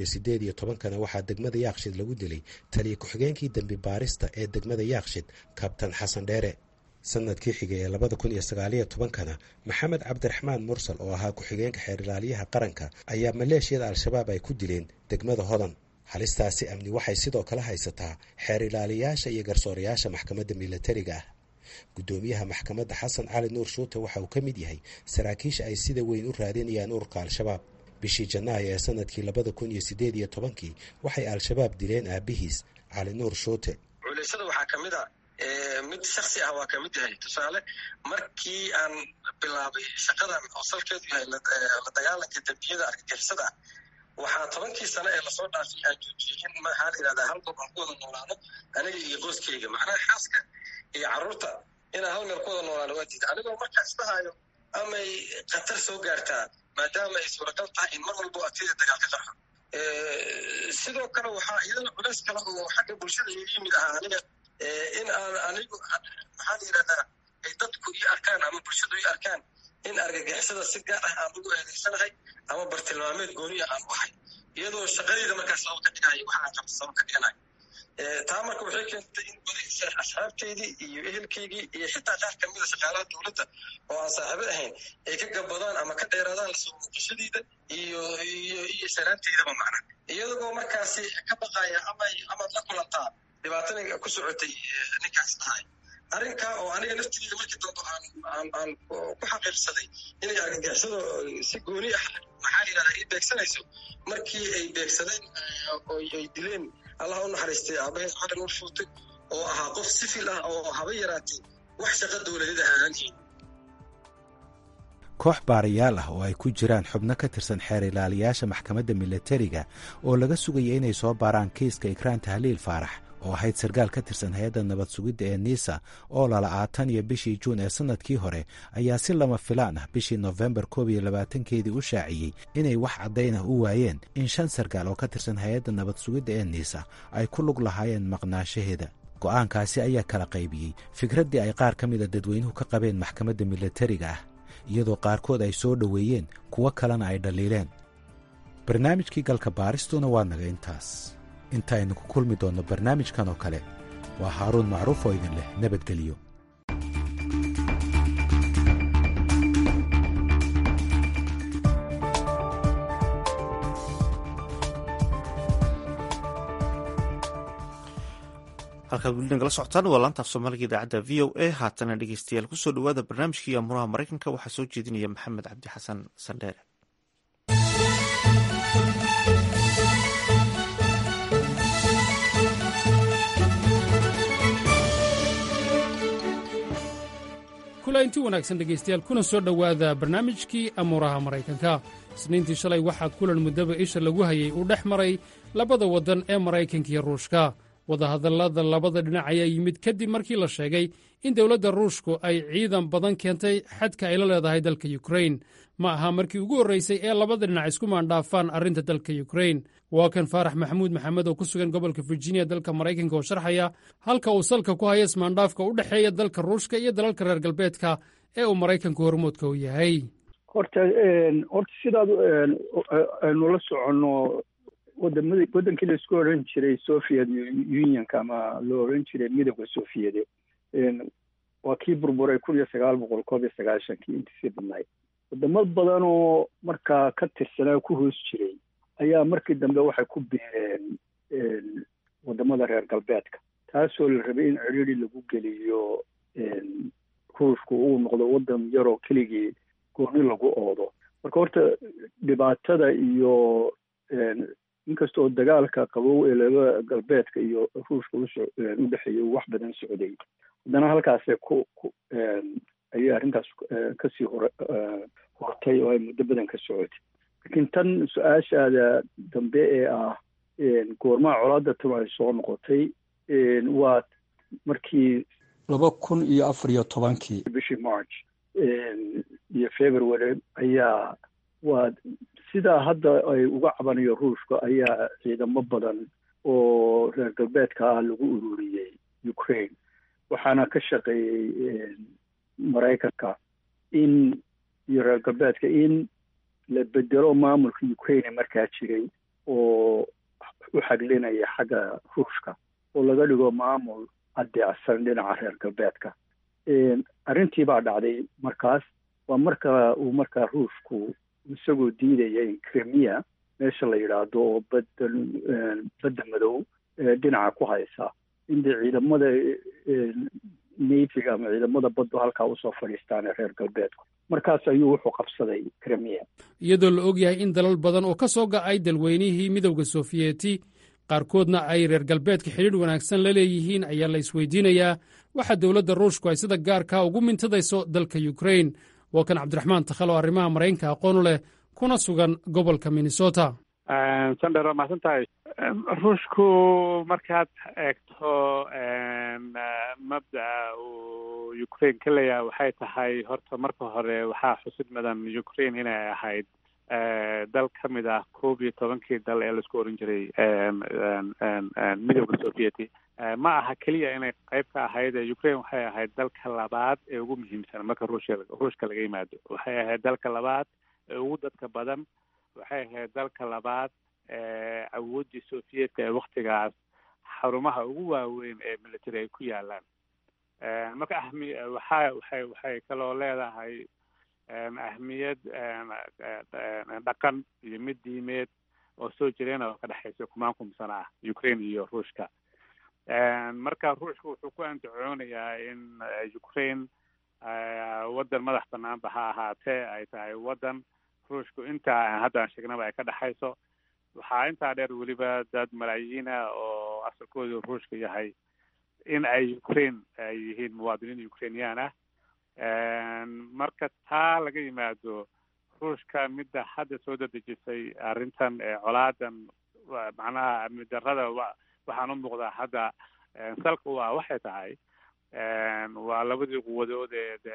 2018 waxaa degmada Yaaqshid lagu dilay taliye ku-xigeenkii dambi baarista ee degmada Yaaqshid Kabtan Xasan Dheere sanadkii xigay ee 2019 Maxamed Cabdiraxmaan Mursal oo ahaa ku-xigeenka xeer ilaaliyaha qaranka ayaa maleeshiyada al-shabaab ay ku dileen degmada Hodan halistaasi amni waxay sidoo kale haysataa xeer ilaaliyaasha iyo garsoorayaasha maxkamadda militariga ah gudoomiyaha maxkamadda xasan cali nuur shuute waxa uu ka mid yahay saraakiisha ay sida weyn u raadinayaan ururka al-shabaab bishii janaayo ee sanadkii 2018 waxay al-shabaab dileen aabihiis cali nuur shuute culeysada waxaa ka mid ah mid shaksi ah waa ka mid yahay tusaale markii aan bilaabay shaqadan oo salkeedu yahay la dagaalanka dembiyada argagixisada waxaa 10 sano ee lasoo dhaafay aan joojiyey in maxaa la yidhahdaa hal goob aan ku wada noolaano aniga iyo qoyskayga macnaha xaaska iyo carruurta inaan hal meel ku wada noolaano waa diida anigoo markaa isdhahayo amay khatar soo gaartaa maadaama ay suuragal tahay in mar walbo agtida dagaal ka qarxo sidoo kale waxaa iyadana culays kale oo xagga bulshada iga yimid ahaa aniga in aan anigu maxaa la yidhahdaa ay dadku ii arkaan ama bulshadu ii arkaan in argagixisada si gaar ah aan ugu eedeysanahay ama bartilmaameed gooniya aan u ahay iyadoo shaqadeyda markaas sabab ka dhigaya waxa aan qabta sabab ka dhiganayo taa marka waxay keentay in badaysa asxaabteydii iyo ehelkaygii iyo xitaa qaar kamida shaqaalaha dowladda oo aan saaxiibo ahayn ay ka gabadaan ama ka dheeraadaan lasoo muuqashadeyda iyo sanaanteydaba macna iyadoo markaasi ka baqaya amaad la kulantaa dhibaatana ku socotay ninkaas dhahay arrinkaa oo aniga naftigeeda markii dambe aan ku xaqiirsaday inay argagixisada si gooni ah maxaa la yidhahdaa ii beegsanayso markii ay beegsadeen oo ay dileen allah u naxariistay aabaheed cali nuur shuute oo ahaa qof sifil ah oo haba yaraatay wax shaqo dowladeed ahaantiin koox baarayaal ah oo ay ku jiraan xubno ka tirsan xeer ilaaliyaasha maxkamadda militariga oo laga sugaya inay soo baaraan kiiska Ikraan Tahliil Faarax oo ahayd sargaal ka tirsan hay'adda nabad sugidda ee NISA oo lala'aatan iyo bishii Juun ee sanadkii hore ayaa si lama filaan ah bishii November 22keedii u shaaciyey inay wax caddayn ah u waayeen in 5 sargaal oo ka tirsan hay'adda nabad sugidda ee NISA ay ku lug lahaayeen maqnaashaheeda go'aankaasi ayaa kala qaybiyey fikraddii ay qaar ka mid a dadweynuhu ka qabeen maxkamadda militariga ah iyadoo qaarkood ay soo dhoweeyeen kuwo kalena ay dhaliileen barnaamijkii galka baaristuna waa naga intaas intaaynu ku kulmi doonno barnaamijkan oo kale waa haaruun macruuf oo idin leh nabadgelyo halkaad weli nagala socotaan waa laanta af soomaaliga idaacadda v o a haatana dhegeystayaal kusoo dhawaada barnaamijkii amuraha maraykanka waxaa soo jeedinaya maxamed cabdi xasan sandheere kulanti wanaagsan dhegaystayaal kuna soo dhowaada barnaamijkii amuuraha maraykanka. isniintii shalay waxaa kulan muddaba isha lagu hayey uu dhex maray labada waddan ee maraykanka iyo ruushka. wadahadallada labada dhinac ayaa yimid kadib markii la sheegay in dowladda ruushku ay ciidan badan keentay xadka ay la leedahay dalka yukrain. ma aha markii ugu horraysay ee labada dhinac isku maandhaafaan arrinta dalka yukrain. waa kan faarax maxamuud maxamed oo ku sugan gobolka virginia dalka maraykanka oo sharxaya halka uu salka ku haya ismaandhaafka u dhexeeya dalka ruushka iyo dalalka reer galbeedka ee uu maraykanku hormoodka u yahay. horta sidaad aynu la soconno wadankii la isku odhan jiray soviet unionka ama loo odhan jiray midowda soviyeed waa kii burburay 1991 intiisii badnayd. wadamo badan oo markaa ka tirsanaa ku hoos jiray ayaa markii dambe waxay ku biireen wadamada reer galbeedka, taasoo la rabay in cidhiidhi lagu geliyo ruushku uu noqdo wadan yaroo keligii gooni lagu oodo. marka horta dhibaatada iyo inkasta oo dagaalka qabow ee laba galbeedka iyo ruushka u dhexeeyay wax badan socday, haddana halkaasay ayay arrintaas kasii hortay oo ay muddo badan ka socotay. laakiin tan su-aashaada dambe ee ah goormaha colaadda tan ay soo noqotay waa markii 2014 bishii March iyo February ayaa waa sidaa hadda ay uga cabanayo ruushka ayaa ciidamo badan oo reer galbeedka ah lagu ururiyey Ukraine, waxaana ka shaqeeyey Maraykanka iyo reer galbeedka in la bedelo maamulka Ukraine markaa jiray oo u xaglinaya xagga ruushka oo laga dhigo maamul adeecsan dhinaca reer galbeedka. arrintii baa dhacday markaas. waa markaa ruushku isagoo diidaya in Crimea meesha la yidhaahdo oo badda madow dhinaca ku haysa in dee ciidamada navy-ga ama ciidamada baddu halkaa usoo fadhiistaan reer galbeedku. markaas ayuu wuxuu qabsaday Crimea. iyadoo la og yahay in dalal badan oo ka soo ga'ay dalweynihii midowda sofiyeeti qaarkoodna ay reer galbeedka xidhiidh wanaagsan la leeyihiin, ayaa la isweydiinayaa waxa dowladda ruushku ay sida gaarkaa ugu mintadayso dalka Ukrain. waa kan cabdiraxmaan takhal oo arrimaha maraykanka aqoon leh kuna sugan gobolka Minnesota. sandher waa mahadsan tahay. ruushku markaad eegto mabda'a uu Ukraine ka leeyahay waxay tahay horta marka hore waxaa xusid mudan Ukraine inay ahayd dal ka mid ah 11 dal ee laisku oran jiray midowda sovieti. ma aha keliya inay qayb ka ahayd. Ukraine waxay ahayd dalka labaad ee ugu muhiimsan marka ruushka laga yimaado. waxay ahayd dalka labaad ee ugu dadka badan. waxay ahayd dalka labaad ee awooddii sovietka ee waktigaas xarumaha ugu waaweyn ee military ay ku yaalaan. marka waxay kaloo leedahay ahmiyad dhaqan iyo mid diimeed oo soo jireen oo ka dhexaysa kumaan sano ah Ukraine iyo ruushka. marka ruushka wuxuu ku andacoonayaa in Ukraine wadan madax banaanba ha ahaatee ay tahay wadan ruushku intaa haddaan sheegnaba ay ka dhexayso. waxaa intaa dheer weliba dad malaayiina oo asalkoodu ruushka yahay in ay Ukraine ay yihiin muwaadiniin Ukrainian ah. marka taa laga yimaado ruushka midda hadda soo dedejisay arrintan colaadan macnaha amni darrada waxaan u muuqdaa hadda salka waxay tahay waa labadii quwadood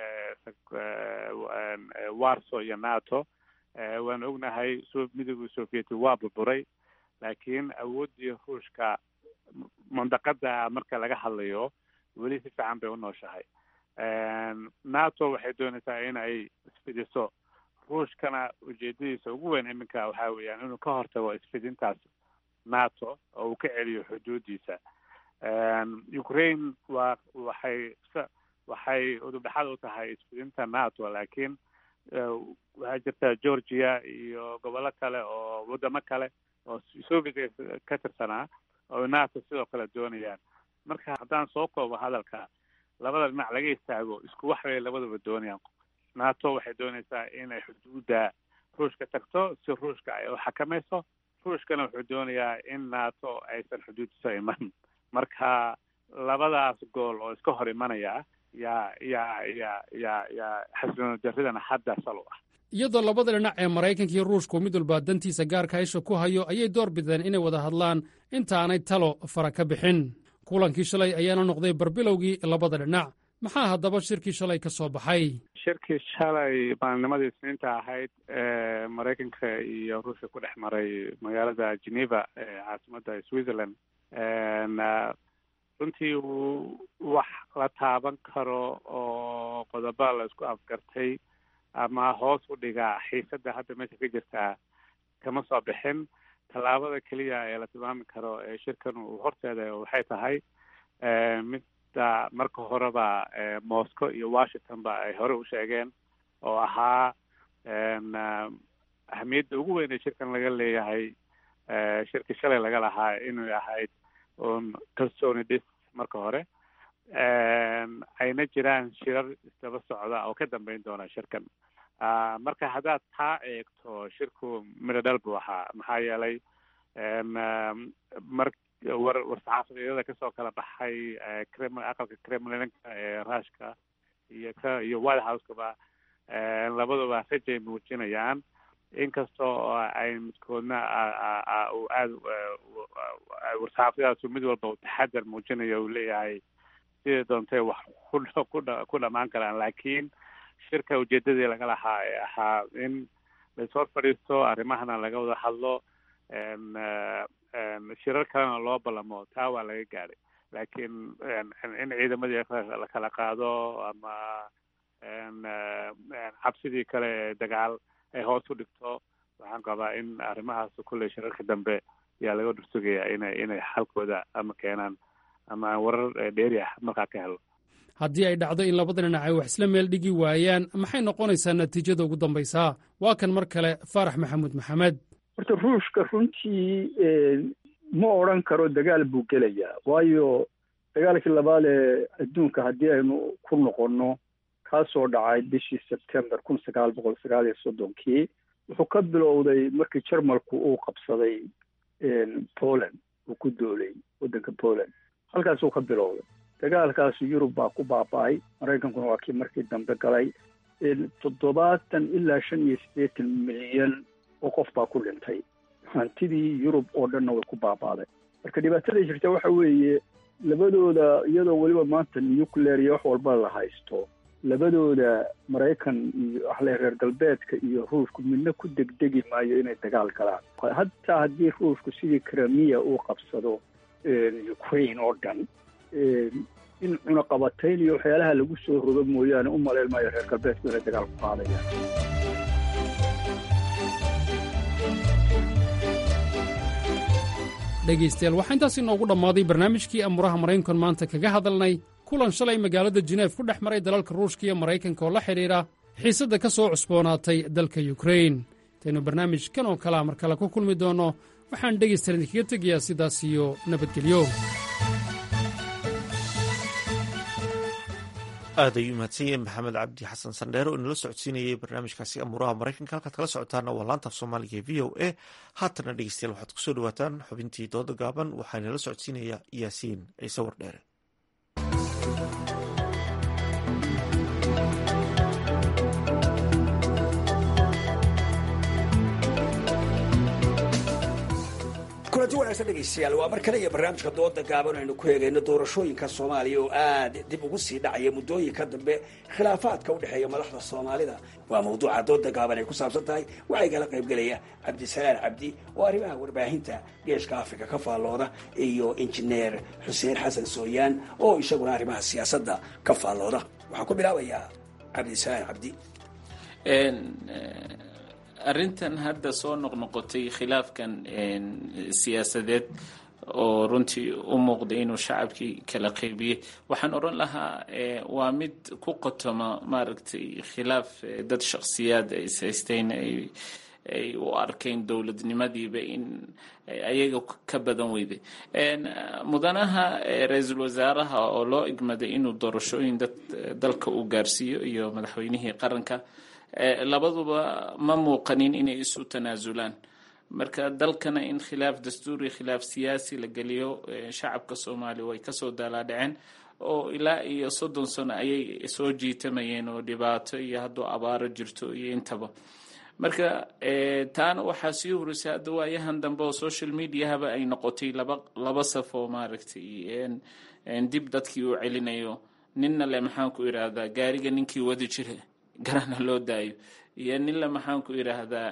ee Warsaw iyo NATO. waan ognahay midowga sovieti waa burburay, laakiin awooddii ruushka mandaqada marka laga hadlayo weli si fiican bay u nooshahay. NATO waxay doonaysaa in ay isfidiso. ruushkana ujeedadiisa ugu weyn iminka waxaa weeyaan inuu ka hortago isfidintaas NATO oo uu ka celiyo xuduudiisa. Ukraine waxay udubdhaxaad u tahay isfidinta NATO, laakiin waxaa jirta Georgia iyo gobollo kale oo wadamo kale oo Soviet ka tirsanaa oo NATO sidoo kale doonayaan. marka haddaan soo koobo hadalka, labada dhinac laga istaago isku wax bay labadaba doonayaan. NATO waxay doonaysaa inay xuduudda ruushka tagto si ruushka ay u xakamayso. ruushkana wuxuu doonayaa in NATO aysan xuduuddiisa iman. marka labadaas gool oo iska hor imanaya yaa xasilooni daridana hadda sal u ah. iyadoo labada dhinac ee maraykanka iyo ruushku mid walba dantiisa gaarka isha ku hayo ayay door bideen inay wada hadlaan intaanay talo fara ka bixin. kulankii shalay ayaana noqday barbilowgii labada dhinac. maxaa haddaba shirkii shalay ka soo baxay? shirkii shalay maalnimadii isniinta ahayd ee maraykanka iyo ruushka ku dhex maray magaalada geneva ee caasimadda switzerland, runtii wax la taaban karo oo qodoba la isku afgartay ama hoos u dhigaa xiisadda hadda meesha ka jirtaa kama soo bixin. tallaabada keliya ee la tilmaami karo ee shirkan uu horteeda waxay tahay midda marka horeba moscow iyo washington ba ay hore u sheegeen oo ahaa ahamiyadda ugu weyn ee shirkan laga leeyahay shirkii shalay laga lahaa inay ahayd kalsooni dhis marka hore, ayna jiraan shirar isdaba socda oo ka dambeyn doona shirkan. marka haddaad taa eegto shirku midho dhal buu ahaa, maxaa yeelay war-saxaafadeedyada kasoo kala baxay aqalka kremlinka ee ruushka iyo white house-kaba labaduba rajay muujinayaan, inkastoo ay midkoodna aada war-saxaafadadaas mid walba taxadar muujinayo uu leeyahay sidai doontay wax ku dhamaan karaan, laakiin shirka ujeedadii laga lahaa ee ahaa in laishor fadhiisto arrimahana laga wada hadlo, shirar kalena loo ballamo, taa waa laga gaadhay. laakiin in ciidamadii la kala qaado ama cabsidii kale ee dagaal ay hoos u dhigto, waxaan qabaa in arrimahaas kulley shirarka dambe ayaa laga dhursugayaa inay xalkooda ama keenaan ama warar dheeri ah markaa ka helo. haddii ay dhacdo in labada dhinac ay wax isla meel dhigi waayaan, maxay noqonaysaa natiijada ugu dambaysaa? waa kan mar kale faarax maxamuud maxamed. horta ruushka runtii ma odran karo dagaal buu gelayaa, waayo dagaalkii labaad ee adduunka haddii aynu ku noqonno kaasoo dhacay bishii sebtember 1930 wuxuu ka bilowday markii jarmalku uu qabsaday poland, uu ku doolay waddanka poland, halkaasuu ka bilowday. dagaalkaasi yurub baa ku baaba'ay, maraykankuna waa kii markii dambe galay. 70 ilaa 85 milyan oo qof baa ku dhintay, hantidii yurub oo dhanna way ku baaba'day. marka dhibaatada jirta waxa weeye labadooda, iyadoo weliba maanta nuclear iyo wax walba la haysto, labadooda maraykan iyo reer galbeedka iyo ruushku midna ku degdegi maayo inay dagaal galaan. hataa haddii ruushku sidii krimiya uu qabsado ukraine oo dhan, in cunaqabatayn iyo waxyaalaha lagu soo rogo mooyaane u malayn maayo reer galbeedku inay dagaal ku qaadayaan. dhegaystayaal, waxaa intaas inoogu dhammaaday barnaamijkii amuraha maraykankan maanta kaga hadalnay kulan shalay magaalada jineef ku dhex maray dalalka ruushka iyo maraykanka oo la xidhiidha xiisadda ka soo cusboonaatay dalka yukrain. intaynu barnaamijkan oo kalea mar kale ku kulmi doonno, waxaan dhegaystayaal idinkaga tegayaa sidaas iyo nabadgelyo. aad ayuu mahadsan yahay maxamed cabdi xasan sandheere oo inala socodsiinayay barnaamijkaasi amuuraha maraykanka. halkaad kala socotaana waa laanta af soomaaliga ee v o a. haatana dhegeystayaal waxaad kusoo dhawaataan xubintii dooda gaaban, waxaa inala socodsiinaya yaasiin ciise wardheere. kulanti wanaagsan dhegaystayaal, waa mar kale iyo barnaamijka dooda gaaban aynu ku eegayno doorashooyinka soomaaliya oo aad dib ugu sii dhacaya muddooyinka dambe, khilaafaadka u dhexeeya madaxda soomaalida. waa mawduuca dooda gaaban ay ku saabsan tahay. waxaa igala qaybgelaya cabdisalaan cabdi oo arrimaha warbaahinta geeska afrika ka faallooda, iyo injineer xuseen xasan sooyaan oo isaguna arrimaha siyaasadda ka faallooda. waxaan ku bilaabayaa cabdisalaan cabdi. arrintan hadda soo noqnoqotay khilaafkan siyaasadeed oo runtii u muuqday inuu shacabkii kala qaybiyey, waxaan odhan lahaa waa mid ku qotoma maaragtay khilaaf dad shakhsiyaad ay ishaysteen ay u arkeen dowladnimadiiba in ayaga ka badan weyday. mudanaha ra-iisul wasaaraha oo loo igmaday inuu doorashooyin dalka uu gaarsiiyo iyo madaxweynihii qaranka, labaduba ma muuqanin inay isu tanaasulaan. marka dalkana in khilaaf dastuuri khilaaf siyaasi la geliyo, shacabka soomaaliya way kasoo daalaadhaceen oo ilaa iyo 30 sano ayay soo jiitamayeen oo dhibaato iyo hadduu abaaro jirto iyo intaba marka taana waxaa sii horisay hadda waayahan dambe oo social mediahaba ay noqotay laba saf oo maaragtay dib dadkii u celinayo ninna le maxaan ku idhaahdaa gaariga ninkii wadi jira garana loo daayo iyo nin le maxaan ku idhaahdaa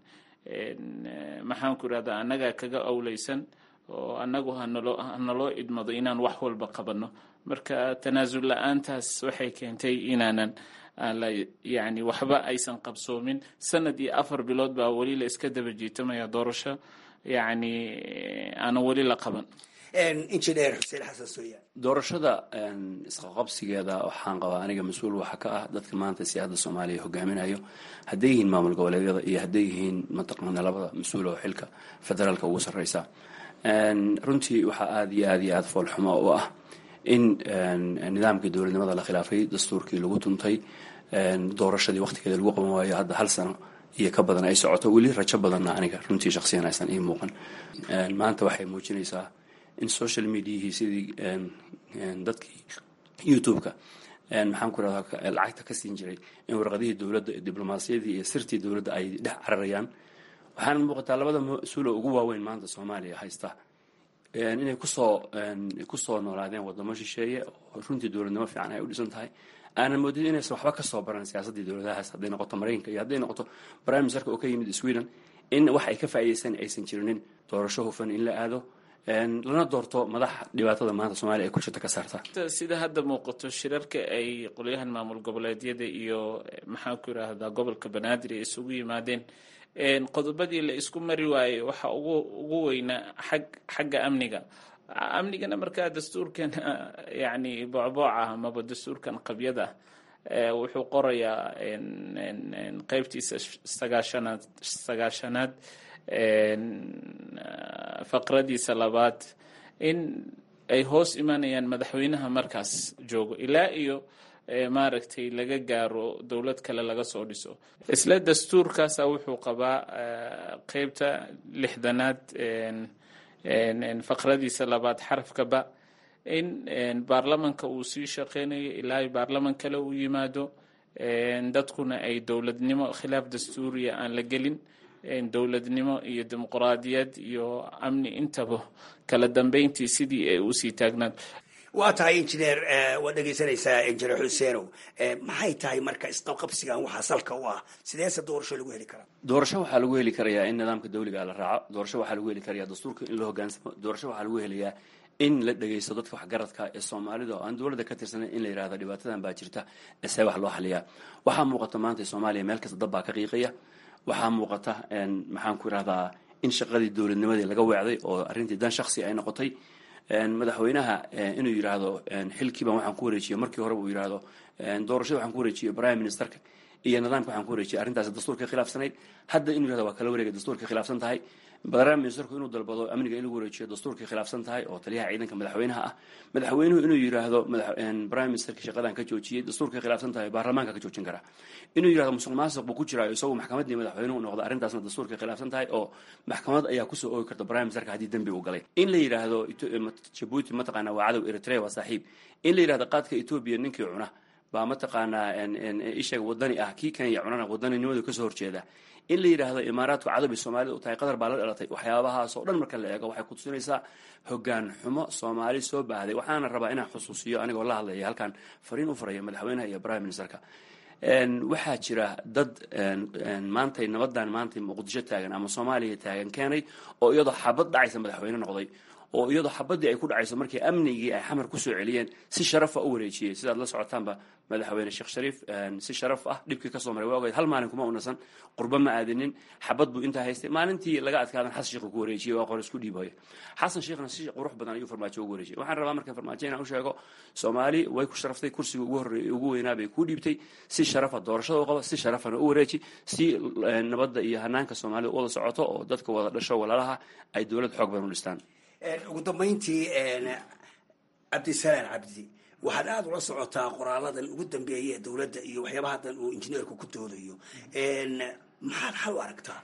annaga kaga awlaysan oo annagu hanaloo idmado inaan wax walba qabanno marka tanaasul la-aantaas waxay keentay inaanan yani waxba aysan qabsoomin sanad iyo 4 bilood baa weli la iska daba jiitamaya doorasho yani aanan weli la qaban injineer xuseen xasan sooyaan doorashada isqaqabsigeeda waxaan qabaa aniga mas-uul waxa ka ah dadka maanta siyaasadda soomaaliya hogaaminayo hadday yihiin maamul goboleedyada iyo hadday yihiin mataqaana labada mas-uul oo xilka federaalka ugu sarreysa runtii waxaa aada iyo aada iyo aada foolxumo u ah in nidaamkii dowladnimada la khilaafay dastuurkii lagu tuntay doorashadii waqtigeeda lagu qaban waayo hadda 1 sano iyo ka badan ay socoto weli rajo badanna aniga runtii shakhsiyan aysan ii muuqan maanta waxay muujinaysaa in social mediahii sidii dadkii youtube-ka maxaan ku rahdaa lacagta ka siin jiray in warqadihii dowladda diblomaasiyadii iyo sirtii dowladda ay dhex cararayaan waxaana muuqataa labada mas-uul oo ugu waaweyn maanta soomaaliya haysta inay kusoo noolaadeen wadamo shisheeye oo runtii dowladnimo fiican ay u dhisan tahay aanan moodin inaysan waxba kasoo baran siyaasaddii dowladahaas hadday noqoto maraykanka iyo hadday noqoto prime ministerka oo ka yimid sweden in wax ay ka faa'iidaysan aysan jirinin doorasho hufan in la aado lana doorto madax dhibaatada maanta soomaaliya ay ku jirta ka saarta sida hadda muuqato shirarka ay qolyahan maamul goboleedyada iyo maxaan ku idhaahdaa gobolka banaadir ay isugu yimaadeen qodobadii la isku mari waayey waxa ugu weynaa xagga amnigana markaa dastuurkan yani boocbooca amaba dastuurkan qabyada wuxuu qorayaa qaybtiisa 9aad faqradiisa 2 in ay hoos imanayaan madaxweynaha markaas joogo ilaa iyo maaragtay laga gaaro dowlad kale laga soo dhiso isla dastuurkaasa wuxuu qabaa qaybta 6aad faqradiisa 2 xarafka ba in baarlamanka uu sii shaqeynayo ilaa baarlaman kale uu yimaado dadkuna ay dowladnimo khilaaf dastuuriya aan la gelin dowladnimo iyo dimuqraadiyad iyo amni intaba kala dambeyntii sidii ay usii taagnaan waa tahay injineer waad dhegaysanaysaa injineer xuseenow maxay tahay marka isqabqabsigan waxaa salka u ah sideese doorasho lagu heli karaa doorasho waxaa lagu heli karayaa in nidaamka dawliga la raaco doorasho waxaa lagu heli karayaa dastuurka in la hogaansamo doorasho waxaa lagu helayaa in la dhagaysto dadka waxgaradka ee soomaalida oo aan dowladda ka tirsanayn in la yidhahdo dhibaatadan baa jirta see wax loo xaliyaa waxaa muuqata maanta soomaaliya meel kasta dab baa ka qiiqaya waxaa muuqata maxaan ku idhahdaa in shaqadii dowladnimadii laga weecday oo arrintii dan shaksi ay noqotay madaxweynaha inuu yidhaahdo xilkiiban waxaan ku wareejiyey markii horeba uu yidhaahdo doorashada waxaan ku wareejiyey prime ministerka iyo nidaamka waxaan ku wareejiyey arrintaas dastuurka khilaafsanayd hadda inuu yidhahdo waa kala wareega dastuurka khilaafsan tahay prime ministerku inuu dalbado amniga in lagu wareejiyo dastuurkay khilaafsan tahay oo taliyaha ciidanka madaxweynaha ah madaxweynuhu inuu yidhaahdo prime ministerka shaqadan ka joojiyey dastuurkay khilaafsan tahay baarlamaanka ka joojin kara inuu yidhahdo musuq maasuq buu ku jiraayo isagoo maxkamaddii madaxweynuhu noqdo arrintaasna dastuurkay khilaafsan tahay oo maxkamad ayaa kusoo oogi karta prime ministerka haddii dembi uu galay in la yidhaahdo jabuuti mataqaanaa waa cadow eritrea waa saaxiib in la yidhahdo qaadka etoobiya ninkii cuna baa mataqaanaa ishaga wadani ah kii kenya cunana wadaninimadu kasoo horjeeda in la yidhaahdo imaaraadku cadobi soomaalida u tahay qatar baa la dhalatay waxyaabahaas oo dhan marka la eego waxay kutusinaysaa hogaan xumo soomaali soo baahday waxaana rabaa inaan xusuusiyo anigoo la hadlaya halkan fariin u faraya madaxweynaha iyo prime ministerka waxaa jira dad maantay nabadan maantay muqdisho taagan ama soomaaliya taagan keenay oo iyadoo xabad dhacaysa madaxweyne noqday oo iyadoo xabadii ay ku dhacayso markii amnigii ay xamar kusoo celiyeen si sharafa u wareejiyey sidaad la socotaanba madaxweyne sheekh shariif si sharaf ah dhibkii kasoo maray waa ogeed hal maalin kuma unasan qurbo ma aadinin xabad buu intaa haystay maalintii laga adkaadan xasan sheekh ku wareejiyey waa qor isku dhiibaya xasan sheekhna si qurux badan ayuu farmaajo ugu wareejiyey waxaan rabaa marka farmaajo inaan u sheego soomaali way ku sharaftay kursiga ugu horreeyay ugu weynaa bay ku dhiibtay si sharafa doorashada u qaba si sharafana u wareeji si nabadda iyo hanaanka soomaalida u wada socoto oo dadka wada dhasho walaalaha ay dowlad xoog badan u dhistaan ugu dambayntii cabdisalaan cabdi waxaad aada ula socotaa qoraaladan ugu dambeeya ee dowladda iyo waxyaabaha hadan uu injineerku ku doodayo maxaad xal u aragtaa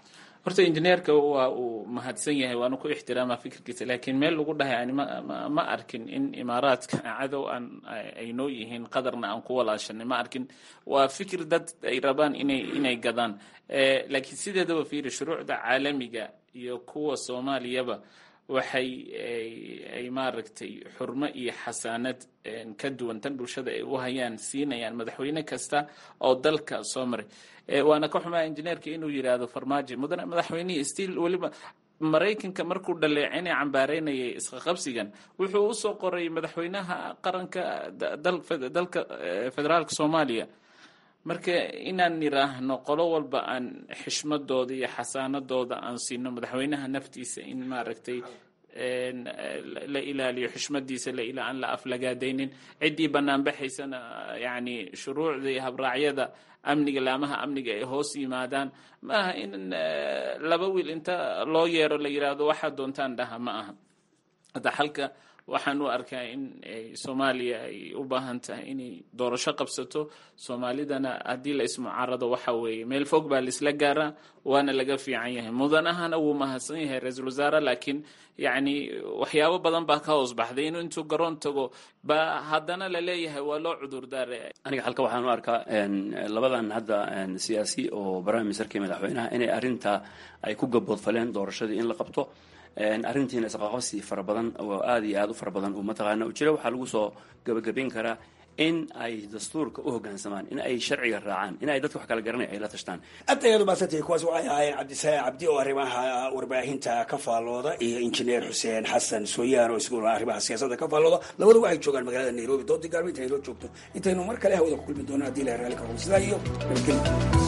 horta injineerka waa uu mahadsan yahay waana ku ixtiraamaa fikirkiisa laakiin meel lagu dhahay ani ma arkin in imaaraadka cadow ay noo yihiin qadarna aan ku walaashanay ma arkin waa fikir dad ay rabaan inay gadaan laakiin sideedaba fiiri shuruucda caalamiga iyo kuwa soomaaliyaba waxay ay maaragtay xurmo iyo xasaanad ka duwan tan bulshada ay u hayaan siinayaan madaxweyne kasta oo dalka soo maray waana ka xumaa injineerka inuu yidhaahdo farmaajo mudane madaxweynihii stiil weliba maraykanka markuu dhaleecinay cambaareynayay isqaqabsigan wuxuu usoo qoray madaxweynaha qaranka dalka federaalka soomaaliya marka inaan niraahno qolo walba aan xishmadooda iyo xasaanadooda aan siino madaxweynaha naftiisa in maaragtay la ilaaliyo xishmadiisa aan la aflagaadaynin ciddii banaanbaxaysana yani shuruucda iyo habraacyada amniga laamaha amniga ay hoos yimaadaan ma aha in laba wiil inta loo yeero la yidhaahdo waxaad doontaan dhaha ma aha hadda xalka waxaan u arkaa in soomaaliya ay u baahan tahay inay doorasho qabsato soomaalidana haddii la ismucaarado waxa weeye meel fog baa laisla gaaraa waana laga fiican yahay mudanahana wuu mahadsan yahay ra-iisul wasaare laakiin yani waxyaabo badan baa ka hoos baxday inuu intuu garoon tago ba haddana laleeyahay waa loo cudurdaare aniga halka waxaan u arkaa labadan hadda siyaasi oo prime ministerka iyo madaxweynaha inay arrinta ay ku gaboodfaleen doorashadii in la qabto arrintiina isqaqosi fara badan oo aad iyo aad u fara badan uu mataqaana u jira waxaa lagu soo gabagabayn karaa in ay dastuurka u hoggaansamaan in ay sharciga raacaan in ay dadka wax kala garanaya ay la tashtaan aad ayaad umaadsantahay kuwaas waxay ahaayeen cabdisalaam cabdi oo arrimaha warbaahinta ka faallooda iyo injineer xuseen xasan sooyaan oo isaguna arrimaha siyaasadda ka faallooda labadu waxay joogaan magaalada nairobi doodii gaalmo intay noo joogto intaynu mar kale hawada ku kulmi doono haddii la raali karo sidaa iyo nabadgelyo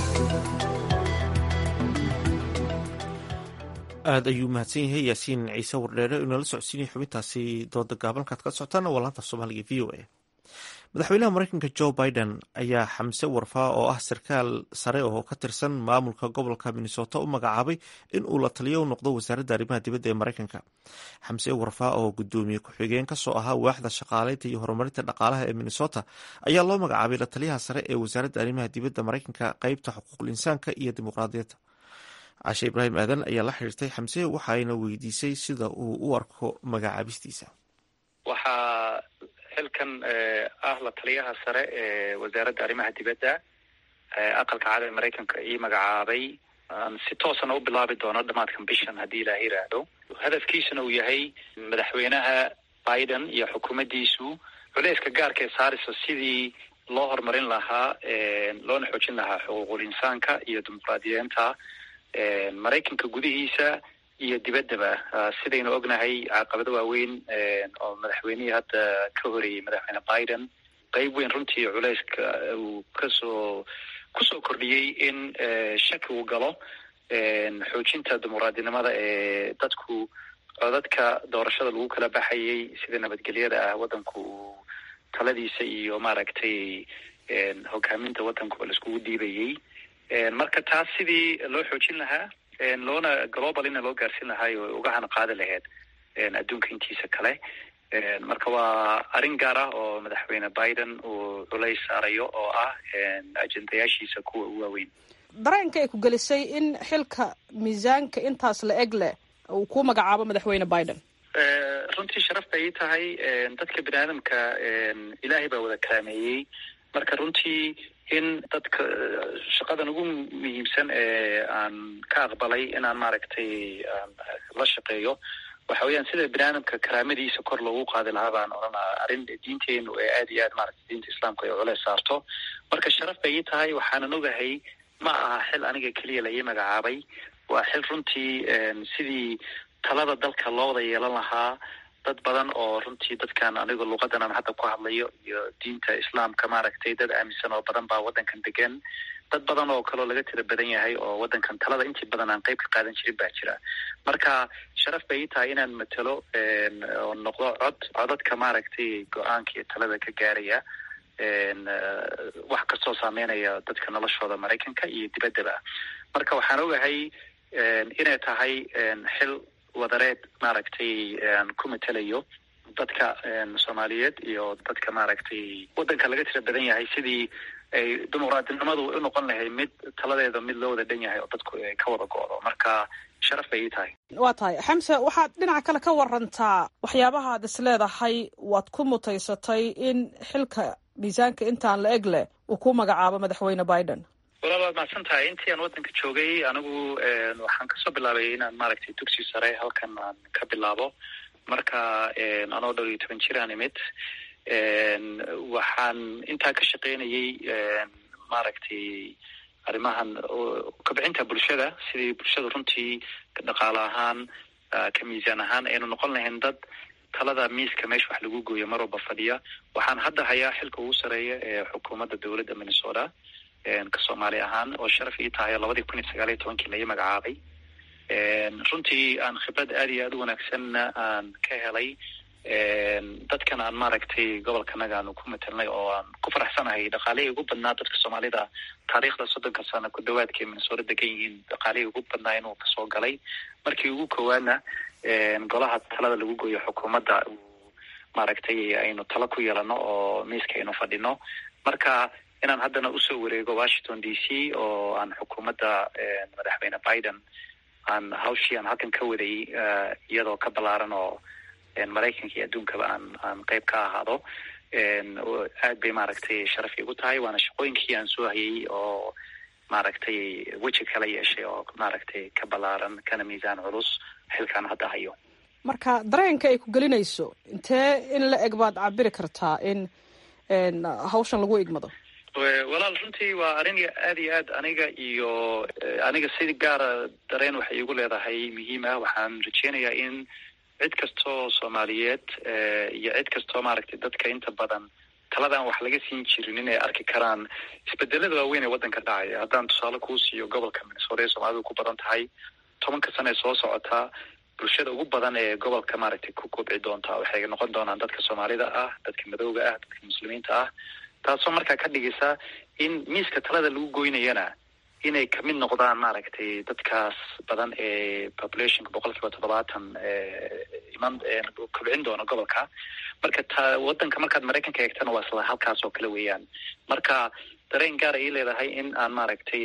aad ayuu mahadsan yahay yaasiin ciise wardheere inala socodsiinaya xubintaasi dooda gaabankaad ka socotaana waa laanta soomaaliga v o a madaxweynaha mareykanka joe biden ayaa xamse warfaa oo ah sarkaal sare oo ka tirsan maamulka gobolka minnesota u magacaabay in uu la taliyo u noqdo wasaaradda arrimaha dibadda ee mareykanka xamse warfaa oo gudoomiye ku-xigeen kasoo ahaa waaxda shaqaaleynta iyo horumarinta dhaqaalaha ee minnesota ayaa loo magacaabay la taliyaha sare ee wasaaradda arrimaha dibadda mareykanka qeybta xuquuqul insaanka iyo dimuqraadiyadda cashe ibraahim aadan ayaa la xiriirtay xamse waxayna weydiisay sida uu u arko magacaabistiisa waxaa xilkan ah la taliyaha sare ee wasaaradda arrimaha dibadda aqalka cad ee maraykanka ii magacaabay si toosana u bilaabi doono dhamaadkan bishan haddii ilaah yiraahdo hadafkiisuna uu yahay madaxweynaha biden iyo xukuumaddiisu culeyska gaarka ee saaraysa sidii loo horumarin lahaa loona xoojin lahaa xuquuqul insaanka iyo dimuqraadiyeenta maraykanka gudihiisa iyo dibaddaba sidaynu ognahay caqabado waaweyn oo madaxweynihii hadda ka horeeyey madaxweyne biden qeyb weyn runtii culeyska uu kusoo kordhiyey in shaki uu galo xoojinta dimuqraadinimada ee dadku codadka doorashada lagu kala baxayay sida nabadgelyada ah waddanku uu taladiisa iyo maaragtay hogaaminta waddanku laiskugu dhiibayey marka taas sidii loo xoojin lahaa loona globalina loo gaarsin lahaa oo uga hana qaadi lahayd adduunka intiisa kale marka waa arrin gaar ah oo madaxweyne biden uu culays saarayo oo ah ajendayaashiisa kuwa u waaweyn dareenka ay ku gelisay in xilka miisaanka intaas la eg leh uu ku magacaabo madaxweyne biden runtii sharaf bay ii tahay dadka bini aadamka ilaahay baa wada karaameeyey marka runtii in dadka shaqadan ugu muhiimsan ee aan ka aqbalay inaan maaragtay la shaqeeyo waxa weeyaan sida bini aadamka karaamadiisa kor loogu qaadi lahaa baan odhanaa arrin diinteenu ee aad iyo aad maaragtay diinta islaamka ay culeys saarto marka sharaf bay ii tahay waxaanan ogahay ma aha xil aniga keliya la ii magacaabay waa xil runtii sidii talada dalka loo wada yeelan lahaa dad badan oo runtii dadkan aniga luuqadan aan hadda ku hadlayo iyo diinta islaamka maaragtay dad aaminsan oo badan baa waddankan degan dad badan oo kaleo laga tira badan yahay oo waddankan talada intii badan aan qayb ka qaadan jirin baa jira marka sharaf bay ii tahay inaan matelo oo noqdo codadka maaragtay go-aanka iyo talada ka gaaraya wax kastoo saameynaya dadka noloshooda maraykanka iyo dibaddaba marka waxaan ogahay inay tahay xil wadareed maaragtay ku matelayo dadka soomaaliyeed iyo dadka maaragtay waddanka laga tira badan yahay sidii ay dimuqraadinimadu u noqon lahay mid taladeeda mid loo wada dhan yahay oo dadku ay ka wada go'do. marka sharaf bay ii tahay. waa tahay xamse, waxaad dhinaca kale ka warantaa waxyaabaha ad is leedahay waad ku mutaysatay in xilka miisaanka intaan la eg leh uu ku magacaabo madaxweyne Biden. walaal waad mahadsan tahay. intii aan waddanka joogay anigu waxaan kasoo bilaabay inaan maaragtay dugsi sare halkan aan ka bilaabo. marka anoo 12 jir aan imid waxaan intaa ka shaqaynayay maaragtay arrimahan kobcinta bulshada, sidii bulshada runtii dhaqaale ahaan ka miisaan ahaan aynu noqon lahayn dad talada miiska meesha wax lagu gooyo mar walba fadhiya. waxaan hadda hayaa xilka ugu sareeya ee xukuumadda dowladda Minnesota ka Soomaali ahaan, oo sharaf ii tahay 2019 la magacaabay. runtii aan khibrad aad iyo aad u wanaagsanna aan ka helay dadkan aan maaragtay gobolkanaga aanu ku matelnay, oo aan ku faraxsanahay dhaqaalihii ugu badnaa dadka Soomaalida taariikhda 30 sano ku dhawaadkii Minnesota degan yihiin dhaqaalihii ugu badnaa inuu kasoo galay. markii ugu koowaadna golaha talada lagu gooyo xukuumadda maaragtay aynu talo ku yeelano oo miiska aynu fadhino. marka inaan haddana usoo wareego Washington DC oo aan xukuumadda madaxweyne Biden aan hawshii aan halkan ka waday iyadoo ka ballaaran oo Maraykanka iyo adduunkaba aan qayb ka ahaado, aad bay maaragtay sharaf igu tahay. waana shaqooyinkii aan soo hayay oo maaragtay weji kala yeeshay oo maaragtay ka ballaaran kana miisaan culus xilkaan hadda hayo. marka dareenka ay ku gelinayso intee in la eg baad cabiri kartaa in hawshan lagu igmado? walaal runtii waa arrin aad iyo aad aniga si gaara dareen waxay igu leedahay muhiim ah. waxaan rajeynayaa in cid kastoo Soomaaliyeed iyo cid kastoo maaragtay dadka inta badan taladan wax laga siin jirin inay arki karaan isbedelada waaweyn ee waddanka dhacaya. haddaan tusaale kuu siiyo gobolka Minnesota ee Soomaalidu ku badan tahay 10 sano ee soo socota, bulshada ugu badan ee gobolka maaragtay ku kobci doonta waxay noqon doonaan dadka Soomaalida ah, dadka madowga ah, dadka muslimiinta ah. taasoo markaa ka dhigaysa in miiska talada lagu goynayana inay kamid noqdaan maaragtay dadkaas badan ee populationka 70% iman kobcin doona gobolka. marka waddanka markaad Maraykanka eegtana waa isla halkaas oo kale weeyaan. marka dareen gaar ay leedahay in aan maaragtay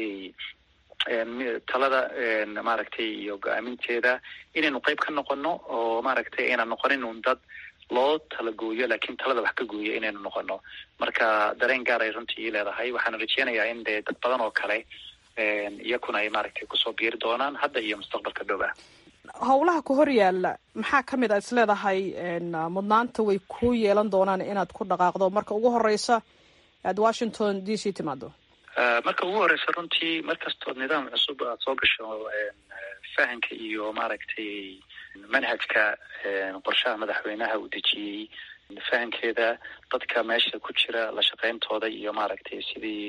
talada maaragtay iyo go'aaminteeda inaynu qayb ka noqono, oo maaragtay aynan noqonin un dad loo tala gooyo laakiin talada wax ka gooyo inaynu noqono. marka dareen gaar ay runtii leedahay. waxaan rajeynayaa in dee dad badan oo kale iyakuna ay maaragtay kusoo biiri doonaan hadda iyo mustaqbalka dhow ah. howlaha ku hor yaala maxaa ka mid a is leedahay mudnaanta way ku yeelan doonaan inaad ku dhaqaaqdo marka ugu horeysa aad Washington DC timaado? marka ugu horeysa runtii markastood nidaam cusub aad soo gasho fahanka iyo maaragtay manhajka qorshaha madaxweynaha uu dejiyey, fahankeeda dadka meesha ku jira la shaqeyntooda iyo maaragtay sidii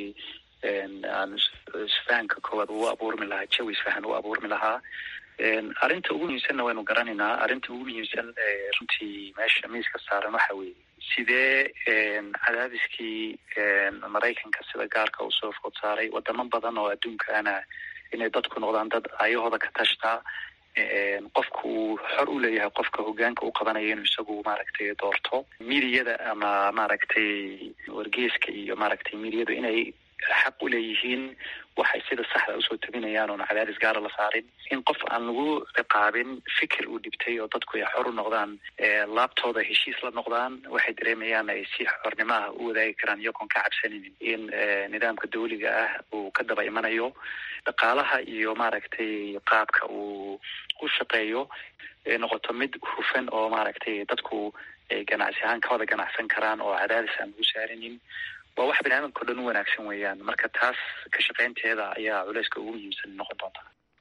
aan isfahanka koowaad ugu abuurmi lahaa, jawi isfahan u abuurmi lahaa. arrinta ugu muhiimsanna waynu garanaynaa. arrinta ugu muhiimsan runtii meesha miiska saaran waxa weeye sidee cadaadiskii Maraykanka sida gaarka uu soo food saaray wadamo badan oo adduunkaana inay dadku noqdaan dad ayahooda ka tashtaa, qofka uu xor u leeyahay qofka hogaanka u qabanaya inuu isagu maaragtay doorto. miidiyada ama maaragtay wargeyska iyo maaragtay miidiyadu inay xaq u leeyihiin waxay sida saxda usoo tabinayaan oona cadaadis gaara la saarin, in qof aan lagu ciqaabin fikir uu dhibtay oo dadku ay xor u noqdaan, laabtooda heshiis la noqdaan, waxay dareemayaan ay si xornimaha u wadaagi karaan iyagoon ka cabsaninin in nidaamka dawliga ah uu ka daba imanayo. dhaqaalaha iyo maaragtay qaabka uu u shaqeeyo noqoto mid hufan oo maaragtay dadku ay ganacsi ahaan ka wada ganacsan karaan oo cadaadis aan ugu saarinin. waa wax biniaadamka o dhan u wanaagsan weeyaan. marka taas ka shaqaynteeda ayaa culeyska ugu muhiimsan noqon doonta.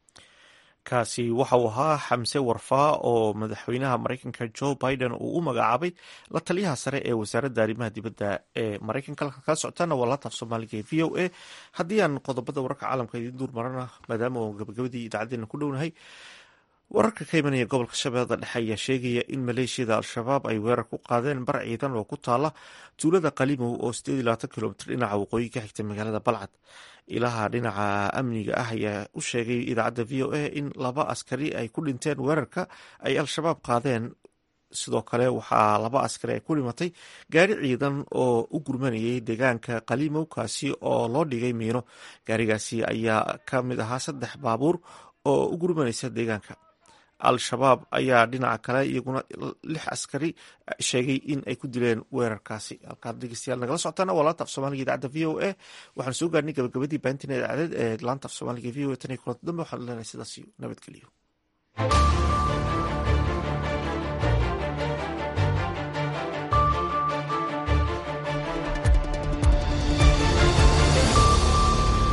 kaasi waxa uu ahaa xamse warfaa oo madaxweynaha Maraykanka Joe Biden uu u magacaabay la taliyaha sare ee wasaaradda arrimaha dibadda ee Maraykanka. halka ka socotana waa laanta af Soomaaliga ee VOA. haddii aan qodobada wararka caalamka idiin duur marana maadaama oo gabagabadii idaacadeena ku dhownahay, wararka ka imanaya gobolka Shabeellada Dhexe ayaa sheegaya in maleeshiyada Al-shabaab ay weerar ku qaadeen bar ciidan oo ku taala tuulada Qalimow oo 28 kilomitir dhinaca waqooyi ka xigta magaalada Balcad. ilaha dhinaca amniga ah ayaa u sheegay idaacadda VOA in 2 askari ay ku dhinteen weerarka ay Al-shabaab qaadeen sidoo kale waxaa 2 askari ay ku dhimatay gaari ciidan oo u gurmanayay deegaanka qalimow kaasi oo loo dhigay miino. gaarigaasi ayaa ka mid ahaa 3 baabuur oo u gurmanaysa deegaanka. al-shabaab ayaa dhinaca kale iyaguna 6 askari sheegay in ay ku dileen weerarkaasi. halkaad dhegeystayaal nagala socotaana waa laanta af soomaaliga idaacadda v o a. waxaan soo gaarnay gabagabadii baahintina idaacadeed ee laanta af soomaaliga v o a tan iyo kulanti dambe waxaan leenahay sidaas iyo nabadgelyo.